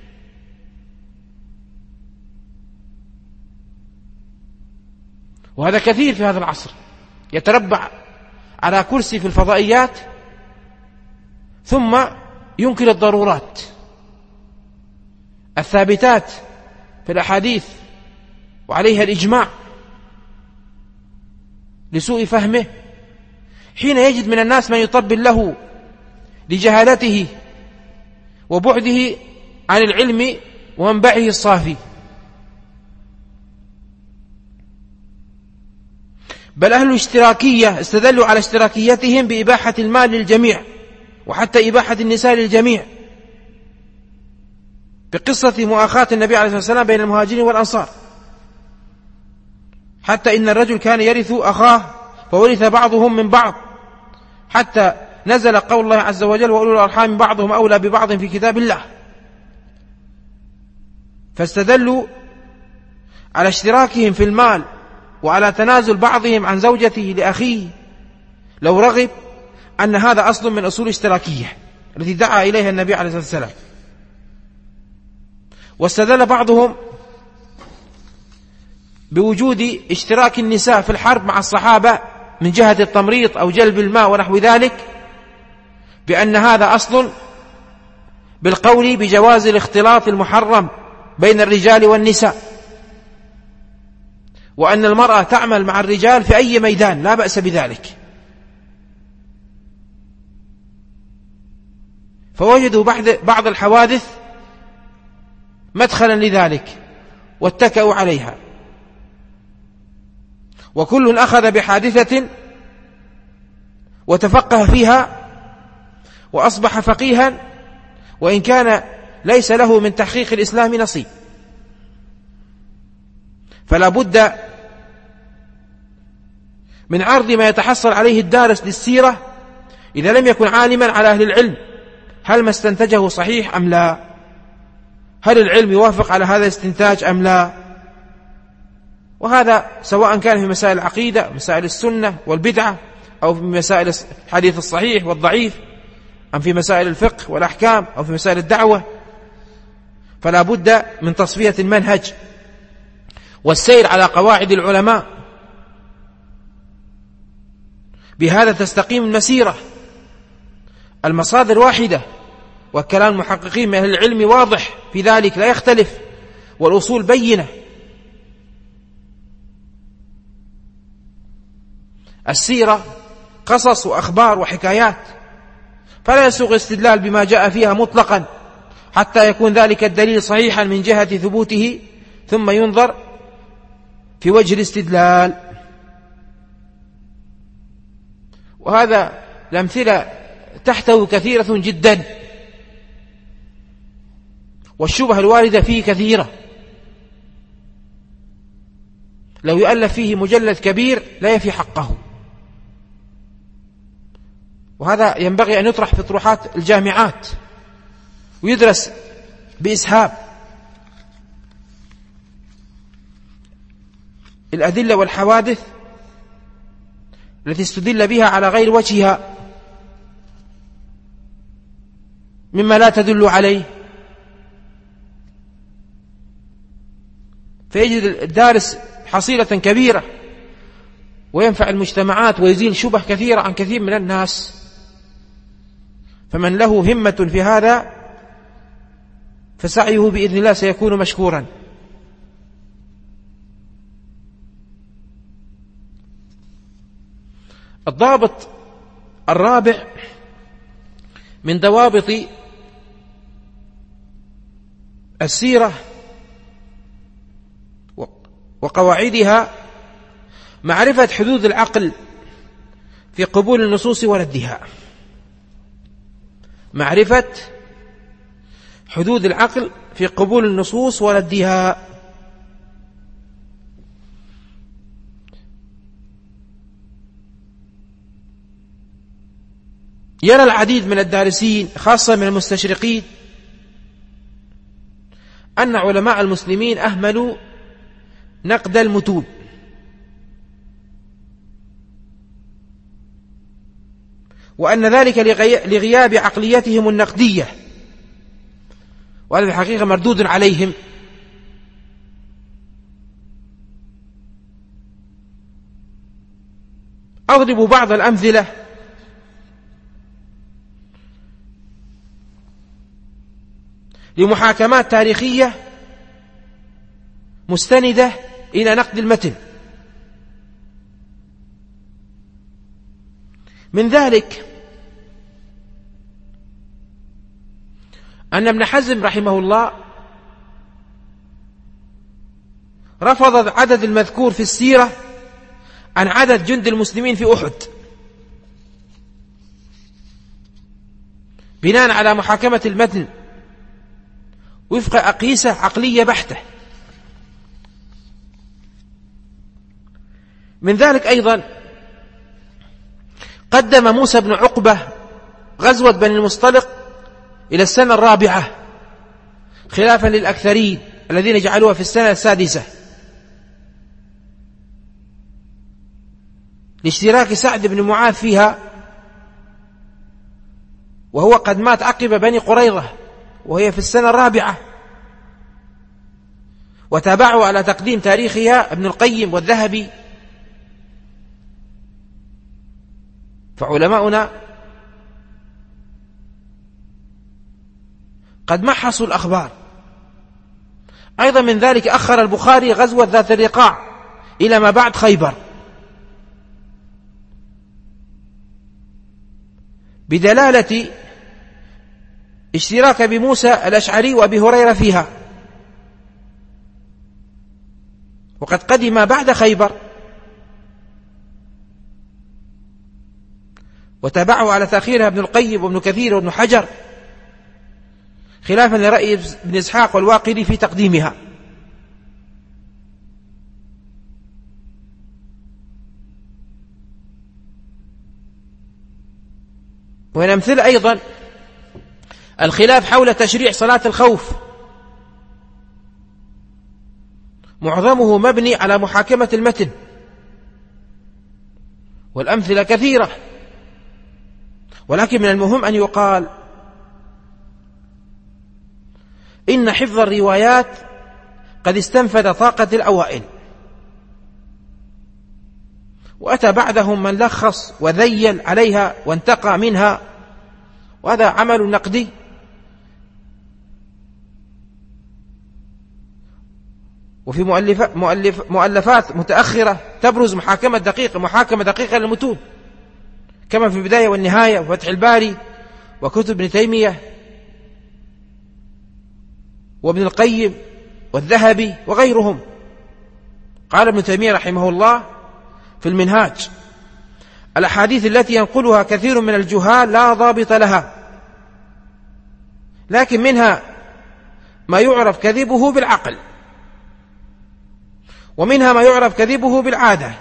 وهذا كثير في هذا العصر، يتربع على كرسي في الفضائيات ثم ينكر الضرورات الثابتات في الأحاديث وعليها الإجماع لسوء فهمه، حين يجد من الناس من يطبل له لجهالته وبعده عن العلم ومنبعه الصافي. بل أهل الاشتراكية استدلوا على اشتراكيتهم بإباحة المال للجميع، وحتى إباحة النساء للجميع، بقصة مؤاخاة النبي عليه الصلاة والسلام بين المهاجرين والأنصار، حتى إن الرجل كان يرث أخاه فورث بعضهم من بعض، حتى نزل قول الله عز وجل وأولو الأرحام بعضهم أولى ببعض في كتاب الله. فاستدلوا على اشتراكهم في المال وعلى تنازل بعضهم عن زوجته لأخيه لو رغب، أن هذا أصل من أصول الاشتراكية التي دعا إليها النبي عليه الصلاة والسلام. واستدل بعضهم بوجود اشتراك النساء في الحرب مع الصحابة من جهة التمريض أو جلب الماء ونحو ذلك، بأن هذا أصل بالقول بجواز الاختلاط المحرم بين الرجال والنساء، وأن المرأة تعمل مع الرجال في أي ميدان لا بأس بذلك. فوجدوا بعض الحوادث مدخلا لذلك واتكأوا عليها، وكل أخذ بحادثة وتفقه فيها وأصبح فقيها، وإن كان ليس له من تحقيق الإسلام نصيب. فلا بد من عرض ما يتحصل عليه الدارس للسيرة إذا لم يكن عالما على أهل العلم، هل ما استنتجه صحيح أم لا، هل العلم يوافق على هذا الاستنتاج أم لا. وهذا سواء كان في مسائل العقيدة، مسائل السنة والبدعة، أو في مسائل الحديث الصحيح والضعيف، أم في مسائل الفقه والأحكام، أو في مسائل الدعوة. فلا بد من تصفية المنهج والسير على قواعد العلماء، بهذا تستقيم المسيرة. المصادر واحدة، وكلام المحققين من أهل العلم واضح في ذلك لا يختلف، والأصول بينة. السيرة قصص وأخبار وحكايات، فلا يسوغ الاستدلال بما جاء فيها مطلقا حتى يكون ذلك الدليل صحيحا من جهة ثبوته، ثم ينظر في وجه الاستدلال. وهذا الأمثلة تحته كثيرة جدا، والشبه الواردة فيه كثيرة، لو يؤلف فيه مجلد كبير لا يفي حقه. وهذا ينبغي أن يطرح في طروحات الجامعات ويدرس بإسهاب. الأدلة والحوادث التي استدل بها على غير وجهها مما لا تدل عليه، فيجد الدارس حصيلة كبيرة وينفع المجتمعات ويزيل شبه كثيرة عن كثير من الناس. فمن له همة في هذا فسعيه بإذن الله سيكون مشكورا. الضابط الرابع من ضوابط السيرة وقواعدها معرفة حدود العقل في قبول النصوص وردها. معرفة حدود العقل في قبول النصوص وردها. يرى العديد من الدارسين خاصة من المستشرقين أن علماء المسلمين أهملوا نقد المتون، وأن ذلك لغياب عقليتهم النقدية، وهذا في الحقيقة مردود عليهم. أضرب بعض الأمثلة لمحاكمات تاريخية مستندة إلى نقد المتن. من ذلك أن ابن حزم رحمه الله رفض عدد المذكور في السيرة عن عدد جند المسلمين في أحد، بناء على محاكمة المتن وفق أقيسة عقلية بحتة. من ذلك أيضا قدم موسى بن عقبة غزوة بني المصطلق إلى السنة الرابعة، خلافا للأكثرين الذين جعلوها في السنة السادسة، لاشتراك سعد بن معاذ فيها، وهو قد مات عقب بني قريظة وهي في السنة الرابعة. وتابعوا على تقديم تاريخها ابن القيم والذهبي. فعلماؤنا قد محصوا الأخبار. أيضا من ذلك أخر البخاري غزوة ذات الرقاع إلى ما بعد خيبر، بدلالة اشتراك بموسى الأشعري وأبي هريرة فيها، وقد قدم بعد خيبر. وتابعوا على تأخيرها ابن القيم وابن كثير وابن حجر، خلافا لرأي ابن إسحاق والواقدي في تقديمها. ومن أمثلة أيضا الخلاف حول تشريع صلاة الخوف، معظمه مبني على محاكمة المتن، والأمثلة كثيرة. ولكن من المهم أن يقال إن حفظ الروايات قد استنفد طاقة الأوائل، وأتى بعدهم من لخص وذيل عليها وانتقى منها، وهذا عمل نقدي. وفي مؤلف مؤلف مؤلفات متأخرة تبرز محاكمة دقيقة محاكمة دقيقة للمتون، كما في البداية والنهاية وفتح الباري وكتب ابن تيمية وابن القيم والذهبي وغيرهم. قال ابن تيمية رحمه الله في المنهاج: الأحاديث التي ينقلها كثير من الجهال لا ضابط لها، لكن منها ما يعرف كذبه بالعقل، ومنها ما يعرف كذبه بالعادة،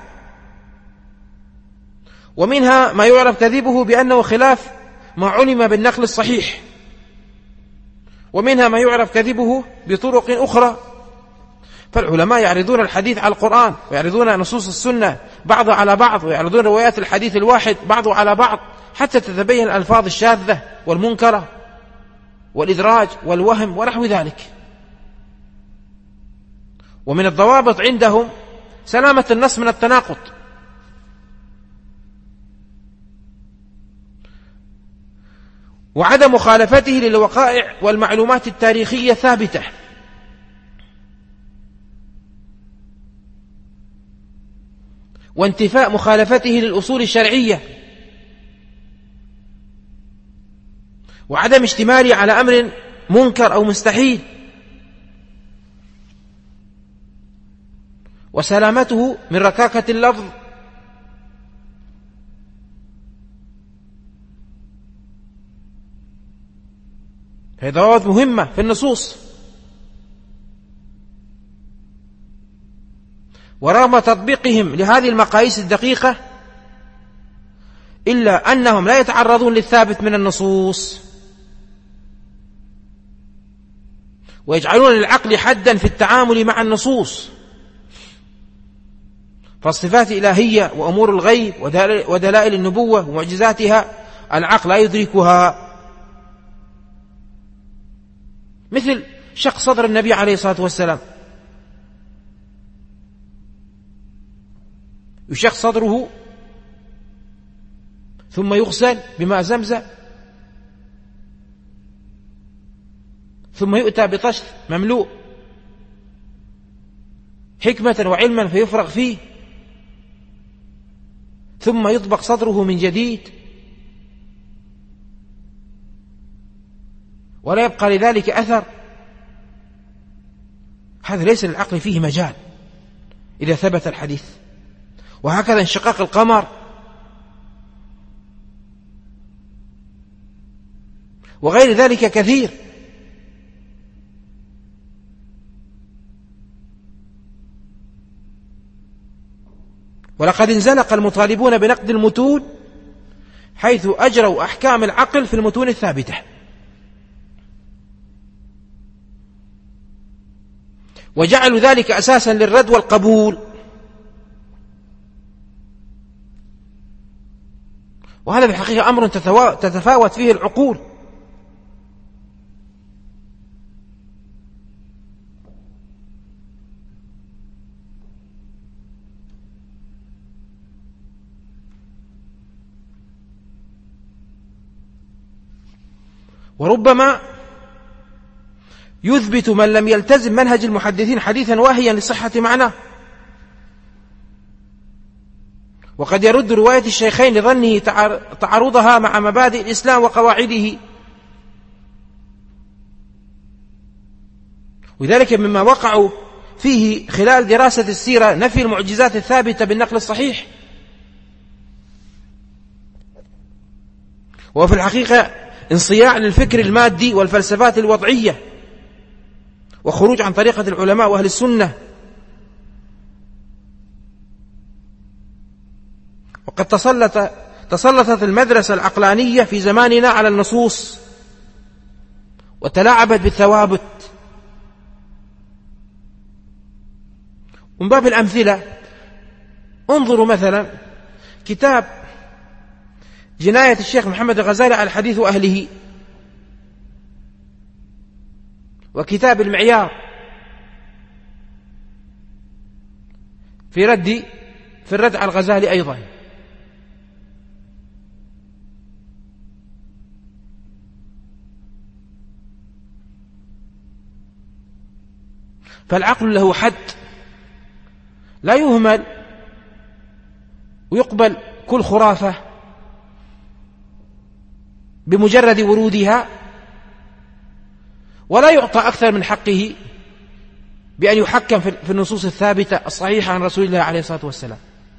ومنها ما يعرف كذبه بأنه خلاف ما علم بالنقل الصحيح، ومنها ما يعرف كذبه بطرق أخرى. فالعلماء يعرضون الحديث على القرآن، ويعرضون نصوص السنة بعضها على بعض، ويعرضون روايات الحديث الواحد بعضها على بعض، حتى تتبين الألفاظ الشاذة والمنكرة والإدراج والوهم ونحو ذلك. ومن الضوابط عندهم سلامة النص من التناقض، وعدم مخالفته للوقائع والمعلومات التاريخية ثابتة. وانتفاء مخالفته للأصول الشرعية، وعدم اشتماله على أمر منكر أو مستحيل، وسلامته من ركاكة اللفظ، هذه ضوابط مهمة في النصوص. ورغم تطبيقهم لهذه المقاييس الدقيقة، إلا أنهم لا يتعرضون للثابت من النصوص، ويجعلون للعقل حدا في التعامل مع النصوص. فالصفات الإلهية وأمور الغيب ودلائل النبوة ومعجزاتها العقل لا يدركها، مثل شق صدر النبي عليه الصلاة والسلام، يشق صدره ثم يغسل بماء زمزم، ثم يؤتى بطشت مملوء حكمة وعلما فيفرغ فيه، ثم يطبق صدره من جديد، ولا يبقى لذلك أثر. هذا ليس للعقل فيه مجال إذا ثبت الحديث. وهكذا انشقاق القمر، وغير ذلك كثير. ولقد انزلق المطالبون بنقد المتون حيث أجروا أحكام العقل في المتون الثابتة، وجعلوا ذلك أساسا للرد والقبول. وهذا في الحقيقة أمر تتفاوت فيه العقول. وربما يثبت من لم يلتزم منهج المحدثين حديثا واهيا لصحة معناه، وقد يرد رواية الشيخين لظنه تعارضها مع مبادئ الإسلام وقواعده. وذلك مما وقعوا فيه خلال دراسة السيرة نفي المعجزات الثابتة بالنقل الصحيح. وفي الحقيقة انصياع للفكر المادي والفلسفات الوضعية، وخروج عن طريقة العلماء وأهل السنة. وقد تسلط تسلطت المدرسة العقلانية في زماننا على النصوص وتلاعبت بالثوابت. من باب الأمثلة انظروا مثلا كتاب جناية الشيخ محمد الغزالي على الحديث وأهله، وكتاب المعيار في رد في الرد على الغزالي أيضا. فالعقل له حد لا يهمل ويقبل كل خرافة بمجرد ورودها، ولا يعطى أكثر من حقه بأن يحكم في النصوص الثابتة الصحيحة عن رسول الله عليه الصلاة والسلام.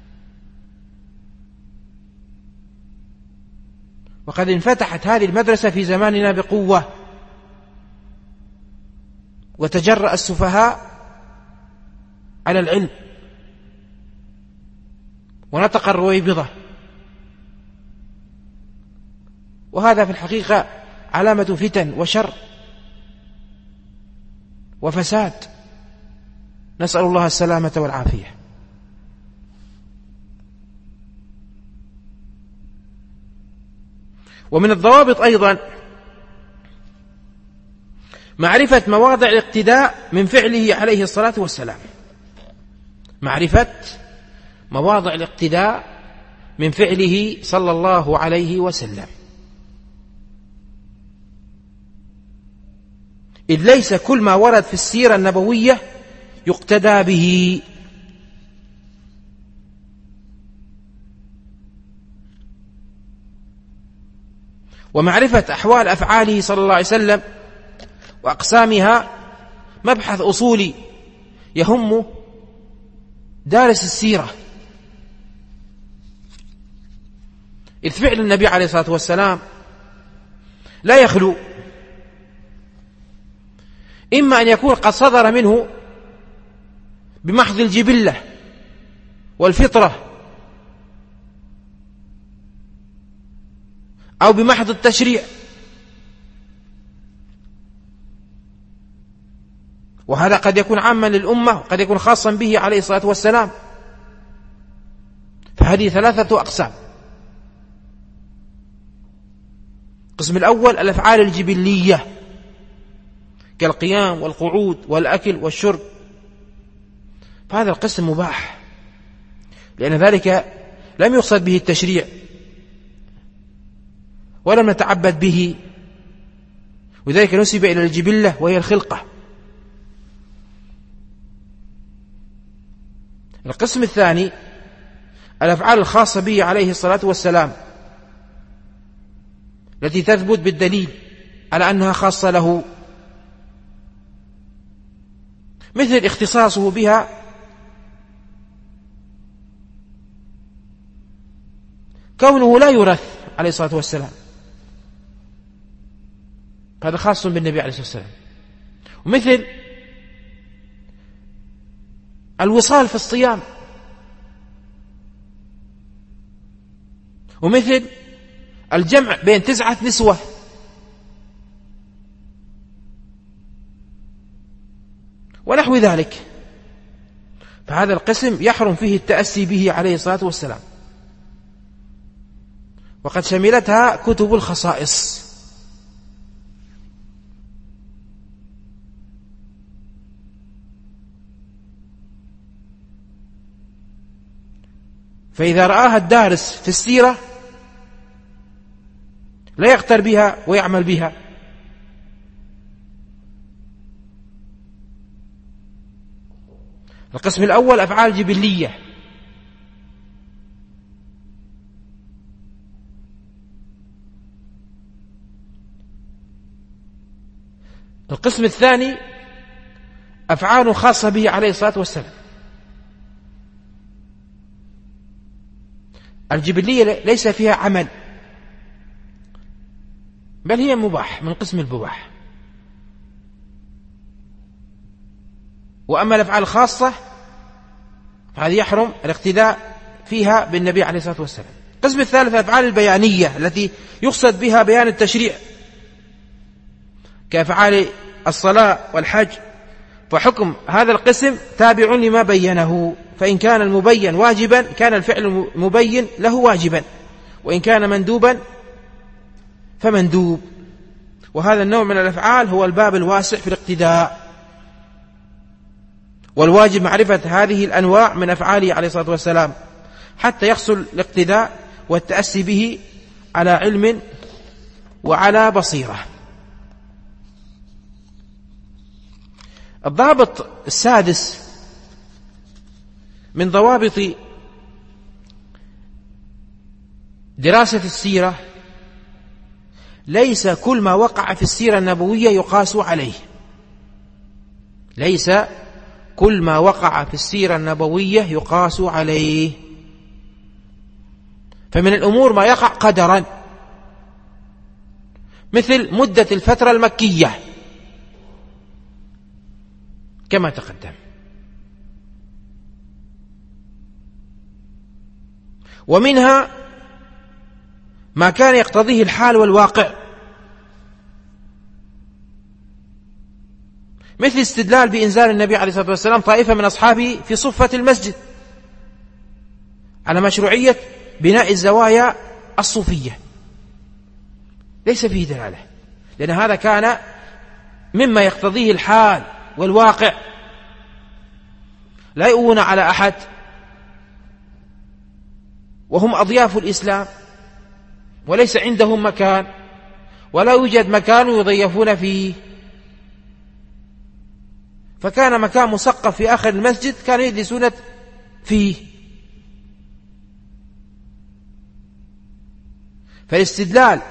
وقد انفتحت هذه المدرسة في زماننا بقوة، وتجرأ السفهاء على العلم ونطق الرويبضة. وهذا في الحقيقة علامة فتن وشر وفساد، نسأل الله السلامة والعافية. ومن الضوابط أيضا معرفة مواضع الاقتداء من فعله عليه الصلاة والسلام، معرفة مواضع الاقتداء من فعله صلى الله عليه وسلم، إذ ليس كل ما ورد في السيرة النبوية يقتدى به. ومعرفة أحوال أفعاله صلى الله عليه وسلم وأقسامها مبحث أصولي يهم دارس السيرة، إذ فعل النبي عليه الصلاة والسلام لا يخلو إما أن يكون قد صدر منه بمحض الجبلة والفطرة، أو بمحض التشريع، وهذا قد يكون عاما للأمة وقد يكون خاصا به عليه الصلاة والسلام. فهذه ثلاثة أقسام. القسم الأول الأفعال الجبلية كالقيام والقعود والأكل والشرب، فهذا القسم مباح، لأن ذلك لم يقصد به التشريع ولم نتعبد به، وذلك نسب إلى الجبلة وهي الخلقة. القسم الثاني الأفعال الخاصة به عليه الصلاة والسلام التي تثبت بالدليل على أنها خاصة له، مثل اختصاصه بها كونه لا يرث عليه الصلاة والسلام، هذا خاص بالنبي عليه الصلاة والسلام. ومثل الوصال في الصيام، ومثل الجمع بين تسعة نسوة، ونحو ذلك. فهذا القسم يحرم فيه التأسي به عليه الصلاة والسلام، وقد شملتها كتب الخصائص. فإذا رآها الدارس في السيرة لا يغتر بها ويعمل بها. القسم الأول أفعال جبلية، القسم الثاني أفعال خاصة به عليه الصلاة والسلام. الجبلية ليس فيها عمل، بل هي مباح من قسم المباح. وأما الأفعال الخاصة فهذه يحرم الاقتداء فيها بالنبي عليه الصلاة والسلام. القسم الثالث الأفعال البيانية التي يقصد بها بيان التشريع كأفعال الصلاة والحج، فحكم هذا القسم تابع لما بينه، فإن كان المبين واجبا كان الفعل المبين له واجبا، وإن كان مندوبا فمندوب. وهذا النوع من الأفعال هو الباب الواسع في الاقتداء، والواجب معرفة هذه الأنواع من أفعاله عليه الصلاة والسلام حتى يحصل الاقتداء والتأسي به على علم وعلى بصيرة. الضابط السادس من ضوابط دراسة السيرة: ليس كل ما وقع في السيرة النبوية يقاس عليه. ليس كل ما وقع في السيرة النبوية يقاس عليه. فمن الأمور ما يقع قدرا، مثل مدة الفترة المكية كما تقدم، ومنها ما كان يقتضيه الحال والواقع، مثل استدلال بإنزال النبي عليه الصلاة والسلام طائفة من أصحابه في صفة المسجد على مشروعية بناء الزوايا الصوفية، ليس فيه دلالة، لأن هذا كان مما يقتضيه الحال والواقع، لا يؤون على أحد، وهم أضياف الإسلام وليس عندهم مكان، ولا يوجد مكان يضيفون فيه، فكان مكان مسقف في آخر المسجد كانوا يجلسون فيه. فالاستدلال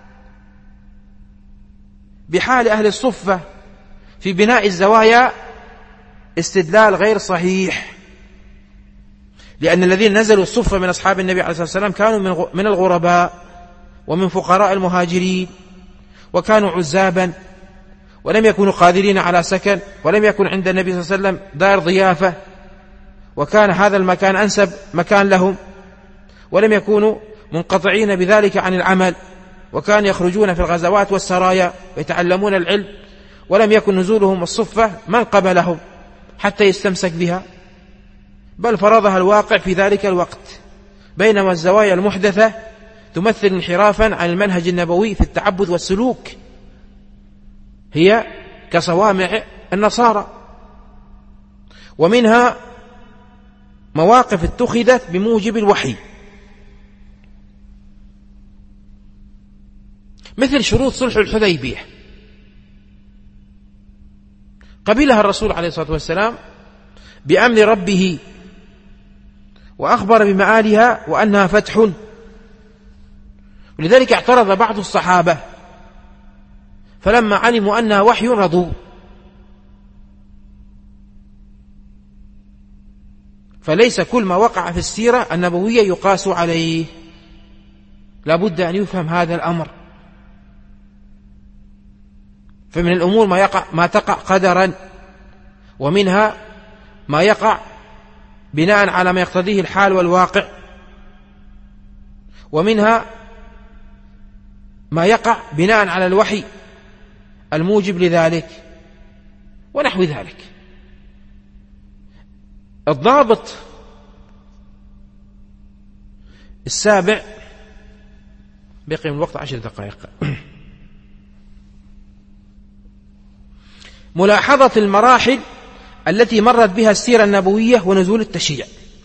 بحال أهل الصفة في بناء الزوايا استدلال غير صحيح، لأن الذين نزلوا الصفة من أصحاب النبي عليه الصلاة والسلام كانوا من الغرباء ومن فقراء المهاجرين، وكانوا عزابا ولم يكونوا قادرين على سكن، ولم يكن عند النبي صلى الله عليه وسلم دار ضيافة، وكان هذا المكان أنسب مكان لهم، ولم يكونوا منقطعين بذلك عن العمل، وكانوا يخرجون في الغزوات والسرايا ويتعلمون العلم، ولم يكن نزولهم الصفة من قبلهم حتى يستمسك بها، بل فرضها الواقع في ذلك الوقت، بينما الزوايا المحدثة تمثل انحرافا عن المنهج النبوي في التعبد والسلوك، هي كصوامع النصارى. ومنها مواقف اتخذت بموجب الوحي، مثل شروط صلح الحديبية، قبلها الرسول عليه الصلاة والسلام بأمر ربه، وأخبر بمآلها وأنها فتح، ولذلك اعترض بعض الصحابة، فلما علموا أنها وحي رضوا. فليس كل ما وقع في السيرة النبوية يقاس عليه، لا بد أن يفهم هذا الأمر. فمن الأمور ما يقع ما تقع قدرا، ومنها ما يقع بناء على ما يقتضيه الحال والواقع، ومنها ما يقع بناء على الوحي الموجب لذلك ونحو ذلك. الضابط السابع، بقي من الوقت عشر دقائق، ملاحظة المراحل التي مرت بها السيرة النبوية ونزول التشريع.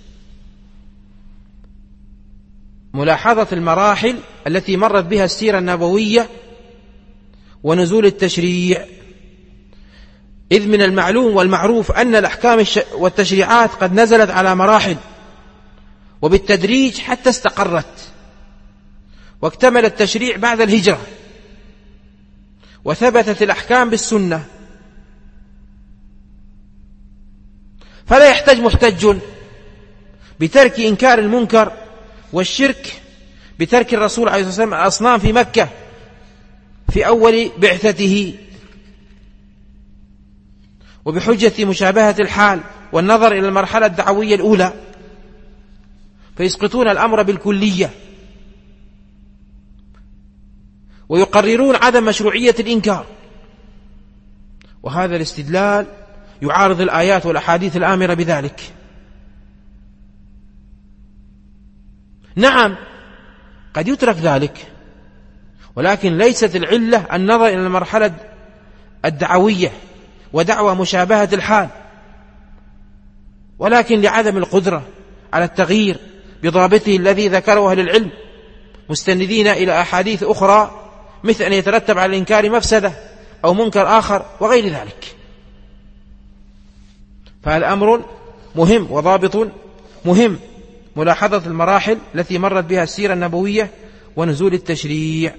ملاحظة المراحل التي مرت بها السيرة النبوية ونزول التشريع، إذ من المعلوم والمعروف أن الأحكام والتشريعات قد نزلت على مراحل وبالتدريج حتى استقرت، واكتمل التشريع بعد الهجرة، وثبتت الأحكام بالسنة، فلا يحتاج محتج بترك إنكار المنكر والشرك بترك الرسول عليه الصلاة والسلام الأصنام في مكة في أول بعثته، وبحجة مشابهة الحال والنظر إلى المرحلة الدعوية الأولى، فيسقطون الأمر بالكلية ويقررون عدم مشروعية الإنكار. وهذا الاستدلال يعارض الآيات والأحاديث الآمرة بذلك. نعم قد يترك ذلك، ولكن ليست العلة النظر إلى المرحلة الدعوية ودعوى مشابهة الحال، ولكن لعدم القدرة على التغيير بضابطه الذي ذكره أهل العلم، مستندين إلى أحاديث أخرى، مثل أن يترتب على الإنكار مفسدة أو منكر آخر وغير ذلك. فالأمر مهم وضابط مهم، ملاحظة المراحل التي مرت بها السيرة النبوية ونزول التشريع.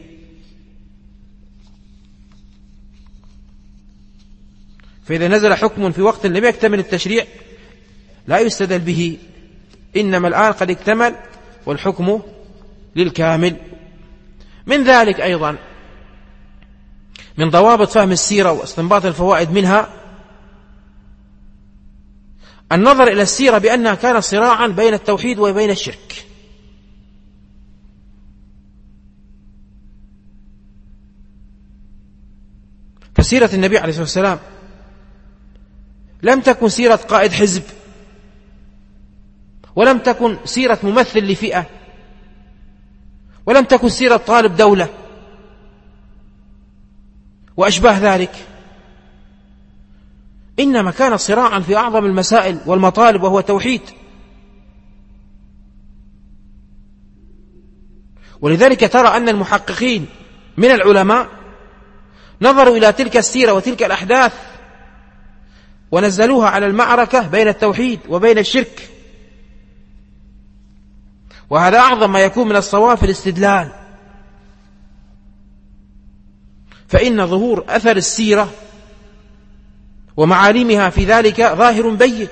فإذا نزل حكم في وقت لم يكتمل التشريع لا يستدل به، إنما الآن قد اكتمل والحكم للكامل. من ذلك أيضا من ضوابط فهم السيرة واستنباط الفوائد منها النظر إلى السيرة بأنها كانت صراعا بين التوحيد وبين الشرك. فسيرة النبي عليه الصلاة والسلام لم تكن سيرة قائد حزب، ولم تكن سيرة ممثل لفئة، ولم تكن سيرة طالب دولة وأشباه ذلك، إنما كانت صراعا في أعظم المسائل والمطالب وهو التوحيد. ولذلك ترى أن المحققين من العلماء نظروا إلى تلك السيرة وتلك الأحداث ونزلوها على المعركة بين التوحيد وبين الشرك، وهذا أعظم ما يكون من الصواب في الاستدلال. فإن ظهور أثر السيرة ومعالمها في ذلك ظاهر بين،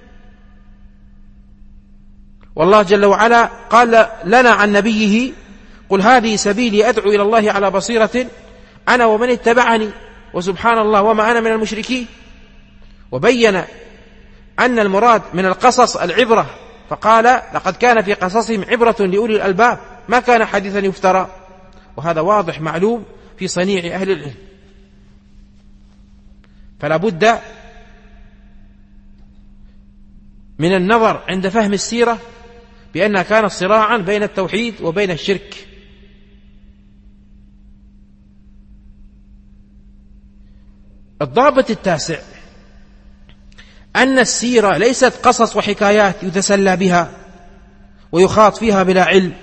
والله جل وعلا قال لنا عن نبيه: قل هذه سبيلي أدعو إلى الله على بصيرة أنا ومن اتبعني وسبحان الله وما أنا من المشركين. وبين أن المراد من القصص العبرة، فقال: لقد كان في قصصهم عبرة لأولي الألباب ما كان حديثا يفترى. وهذا واضح معلوم في صنيع أهل العلم. فلا بد من النظر عند فهم السيرة بأنها كانت صراعا بين التوحيد وبين الشرك. الضابط التاسع أن السيرة ليست قصص وحكايات يتسلى بها ويخاط فيها بلا علم،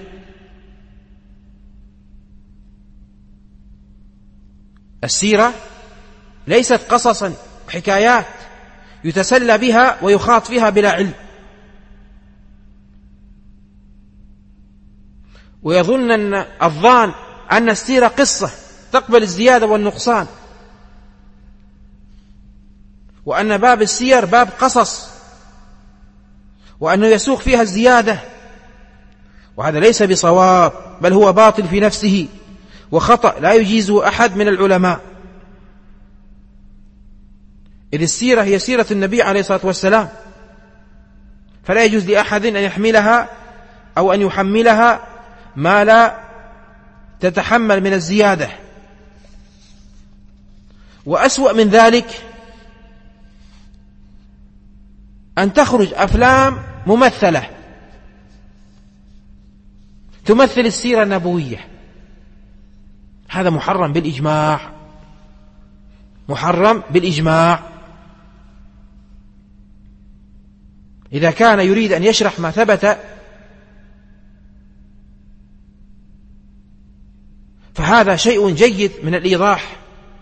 السيرة ليست قصصا وحكايات يتسلى بها ويخاط فيها بلا علم، ويظن أن الظان أن السيرة قصة تقبل الزيادة والنقصان، وأن باب السير باب قصص وأنه يسوق فيها الزيادة، وهذا ليس بصواب، بل هو باطل في نفسه وخطأ لا يجيزه أحد من العلماء. إذ السيرة هي سيرة النبي عليه الصلاة والسلام، فلا يجوز لأحد أن يحملها أو أن يحملها ما لا تتحمل من الزيادة. وأسوأ من ذلك أن تخرج أفلام ممثلة تمثل السيرة النبوية، هذا محرم بالإجماع، محرم بالإجماع. إذا كان يريد أن يشرح ما ثبت فهذا شيء جيد من الإيضاح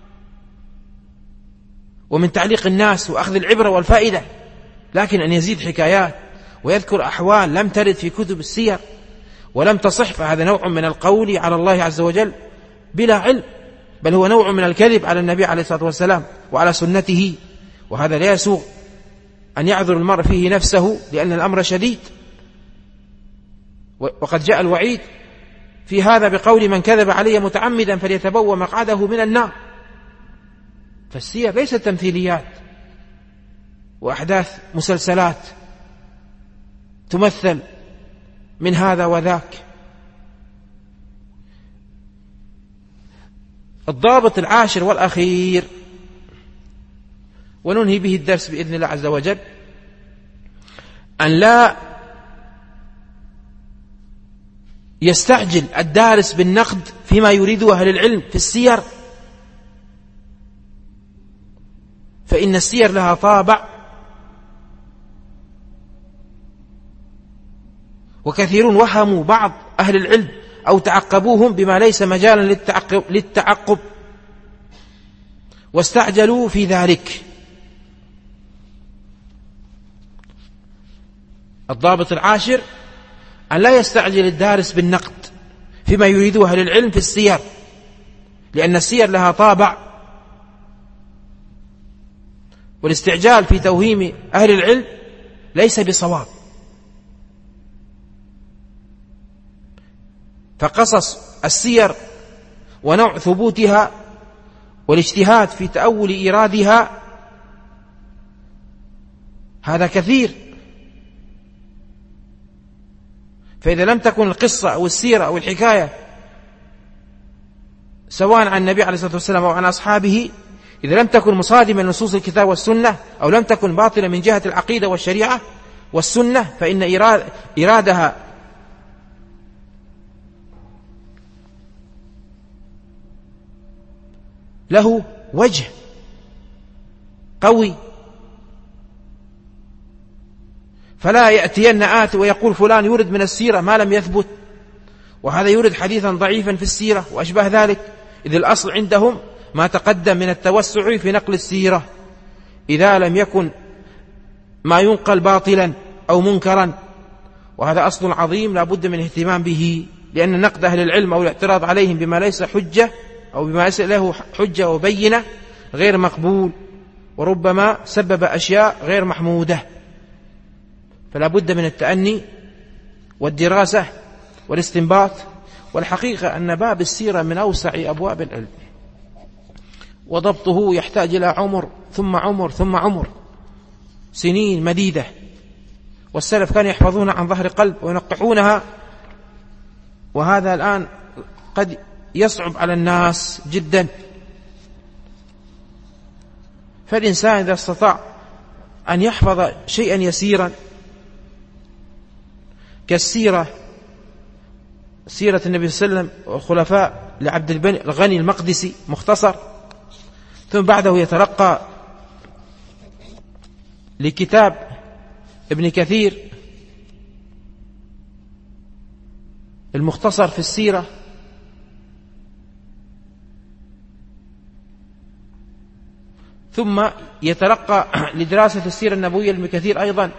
ومن تعليق الناس وأخذ العبرة والفائدة، لكن أن يزيد حكايات ويذكر أحوال لم ترد في كتب السير ولم تصح، فهذا نوع من القول على الله عز وجل بلا علم، بل هو نوع من الكذب على النبي عليه الصلاة والسلام وعلى سنته، وهذا لا يسوغ أن يعذر المرء فيه نفسه، لأن الأمر شديد. وقد جاء الوعيد في هذا بقول من كذب علي متعمدا فليتبوأ مقعده من النار. فالسير ليست تمثيليات وأحداث مسلسلات تمثل من هذا وذاك. الضابط العاشر والأخير وننهي به الدرس بإذن الله عز وجل، أن لا يستعجل الدارس بالنقد فيما يريده أهل العلم في السير، فإن السير لها طابع، وكثيرون وهموا بعض أهل العلم أو تعقبوهم بما ليس مجالا للتعقب, للتعقب واستعجلوا في ذلك. الضابط العاشر أن لا يستعجل الدارس بالنقد فيما يريده أهل العلم في السير، لأن السير لها طابع، والاستعجال في توهيم أهل العلم ليس بصواب. فقصص السير ونوع ثبوتها والاجتهاد في تأول إيرادها هذا كثير، فإذا لم تكن القصة أو السيرة أو الحكاية سواء عن النبي عليه الصلاة والسلام أو عن أصحابه، إذا لم تكن مصادمة لنصوص الكتاب والسنة أو لم تكن باطلة من جهة العقيدة والشريعة والسنة، فإن إيراد إيرادها له وجه قوي. فلا يأتين آت ويقول فلان يورد من السيرة ما لم يثبت، وهذا يورد حديثا ضعيفا في السيرة وأشبه ذلك، إذ الأصل عندهم ما تقدم من التوسع في نقل السيرة، إذا لم يكن ما ينقل باطلا أو منكرا، وهذا أصل عظيم لا بد من اهتمام به، لأن نقد أهل العلم أو الاعتراض عليهم بما ليس حجة أو بما ليس له حجة وبينة غير مقبول، وربما سبب أشياء غير محمودة. فلا بد من التأني والدراسة والاستنباط. والحقيقة أن باب السيرة من أوسع أبواب العلم، وضبطه يحتاج إلى عمر ثم عمر ثم عمر، سنين مديدة، والسلف كانوا يحفظون عن ظهر قلب وينقحونها، وهذا الآن قد يصعب على الناس جدا. فالإنسان إذا استطاع أن يحفظ شيئا يسيرا كالسيرة، سيرة النبي صلى الله عليه وسلم والخلفاء لعبد الغني المقدسي مختصر، ثم بعده يترقى لكتاب ابن كثير المختصر في السيرة، ثم يترقى لدراسة السيرة النبوية لابن كثير أيضا،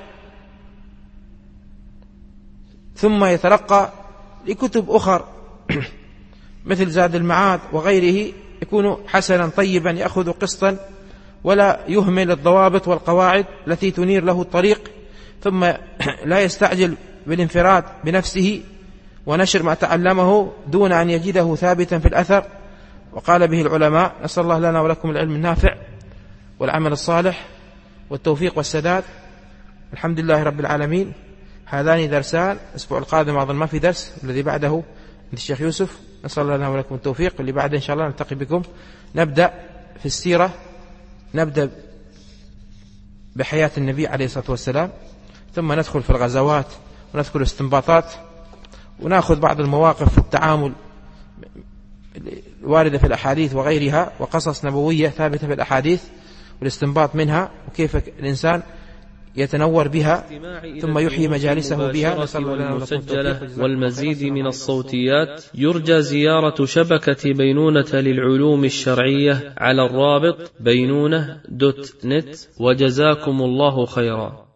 ثم يترقى لكتب أخر مثل زاد المعاد وغيره، يكون حسنا طيبا يأخذ قسطا ولا يهمل الضوابط والقواعد التي تنير له الطريق، ثم لا يستعجل بالانفراد بنفسه ونشر ما تعلمه دون أن يجده ثابتا في الأثر وقال به العلماء. نسأل الله لنا ولكم العلم النافع والعمل الصالح والتوفيق والسداد. الحمد لله رب العالمين. هذان درسان، الأسبوع القادم أظن ما في درس، الذي بعده عند الشيخ يوسف. نسأل الله لنا ولكم التوفيق. اللي بعده إن شاء الله نلتقي بكم، نبدأ في السيرة، نبدأ بحياة النبي عليه الصلاة والسلام، ثم ندخل في الغزوات ونذكر الاستنباطات ونأخذ بعض المواقف في التعامل الواردة في الأحاديث وغيرها، وقصص نبوية ثابتة في الأحاديث والاستنباط منها، وكيف الإنسان يتنور بها ثم يحيي مجالسه بها. نسأل الله لنا ولكم التوفيق. والمزيد من الصوتيات يرجى زيارة شبكة بينونة للعلوم الشرعية على الرابط بينونة دوت نت. وجزاكم الله خيرا.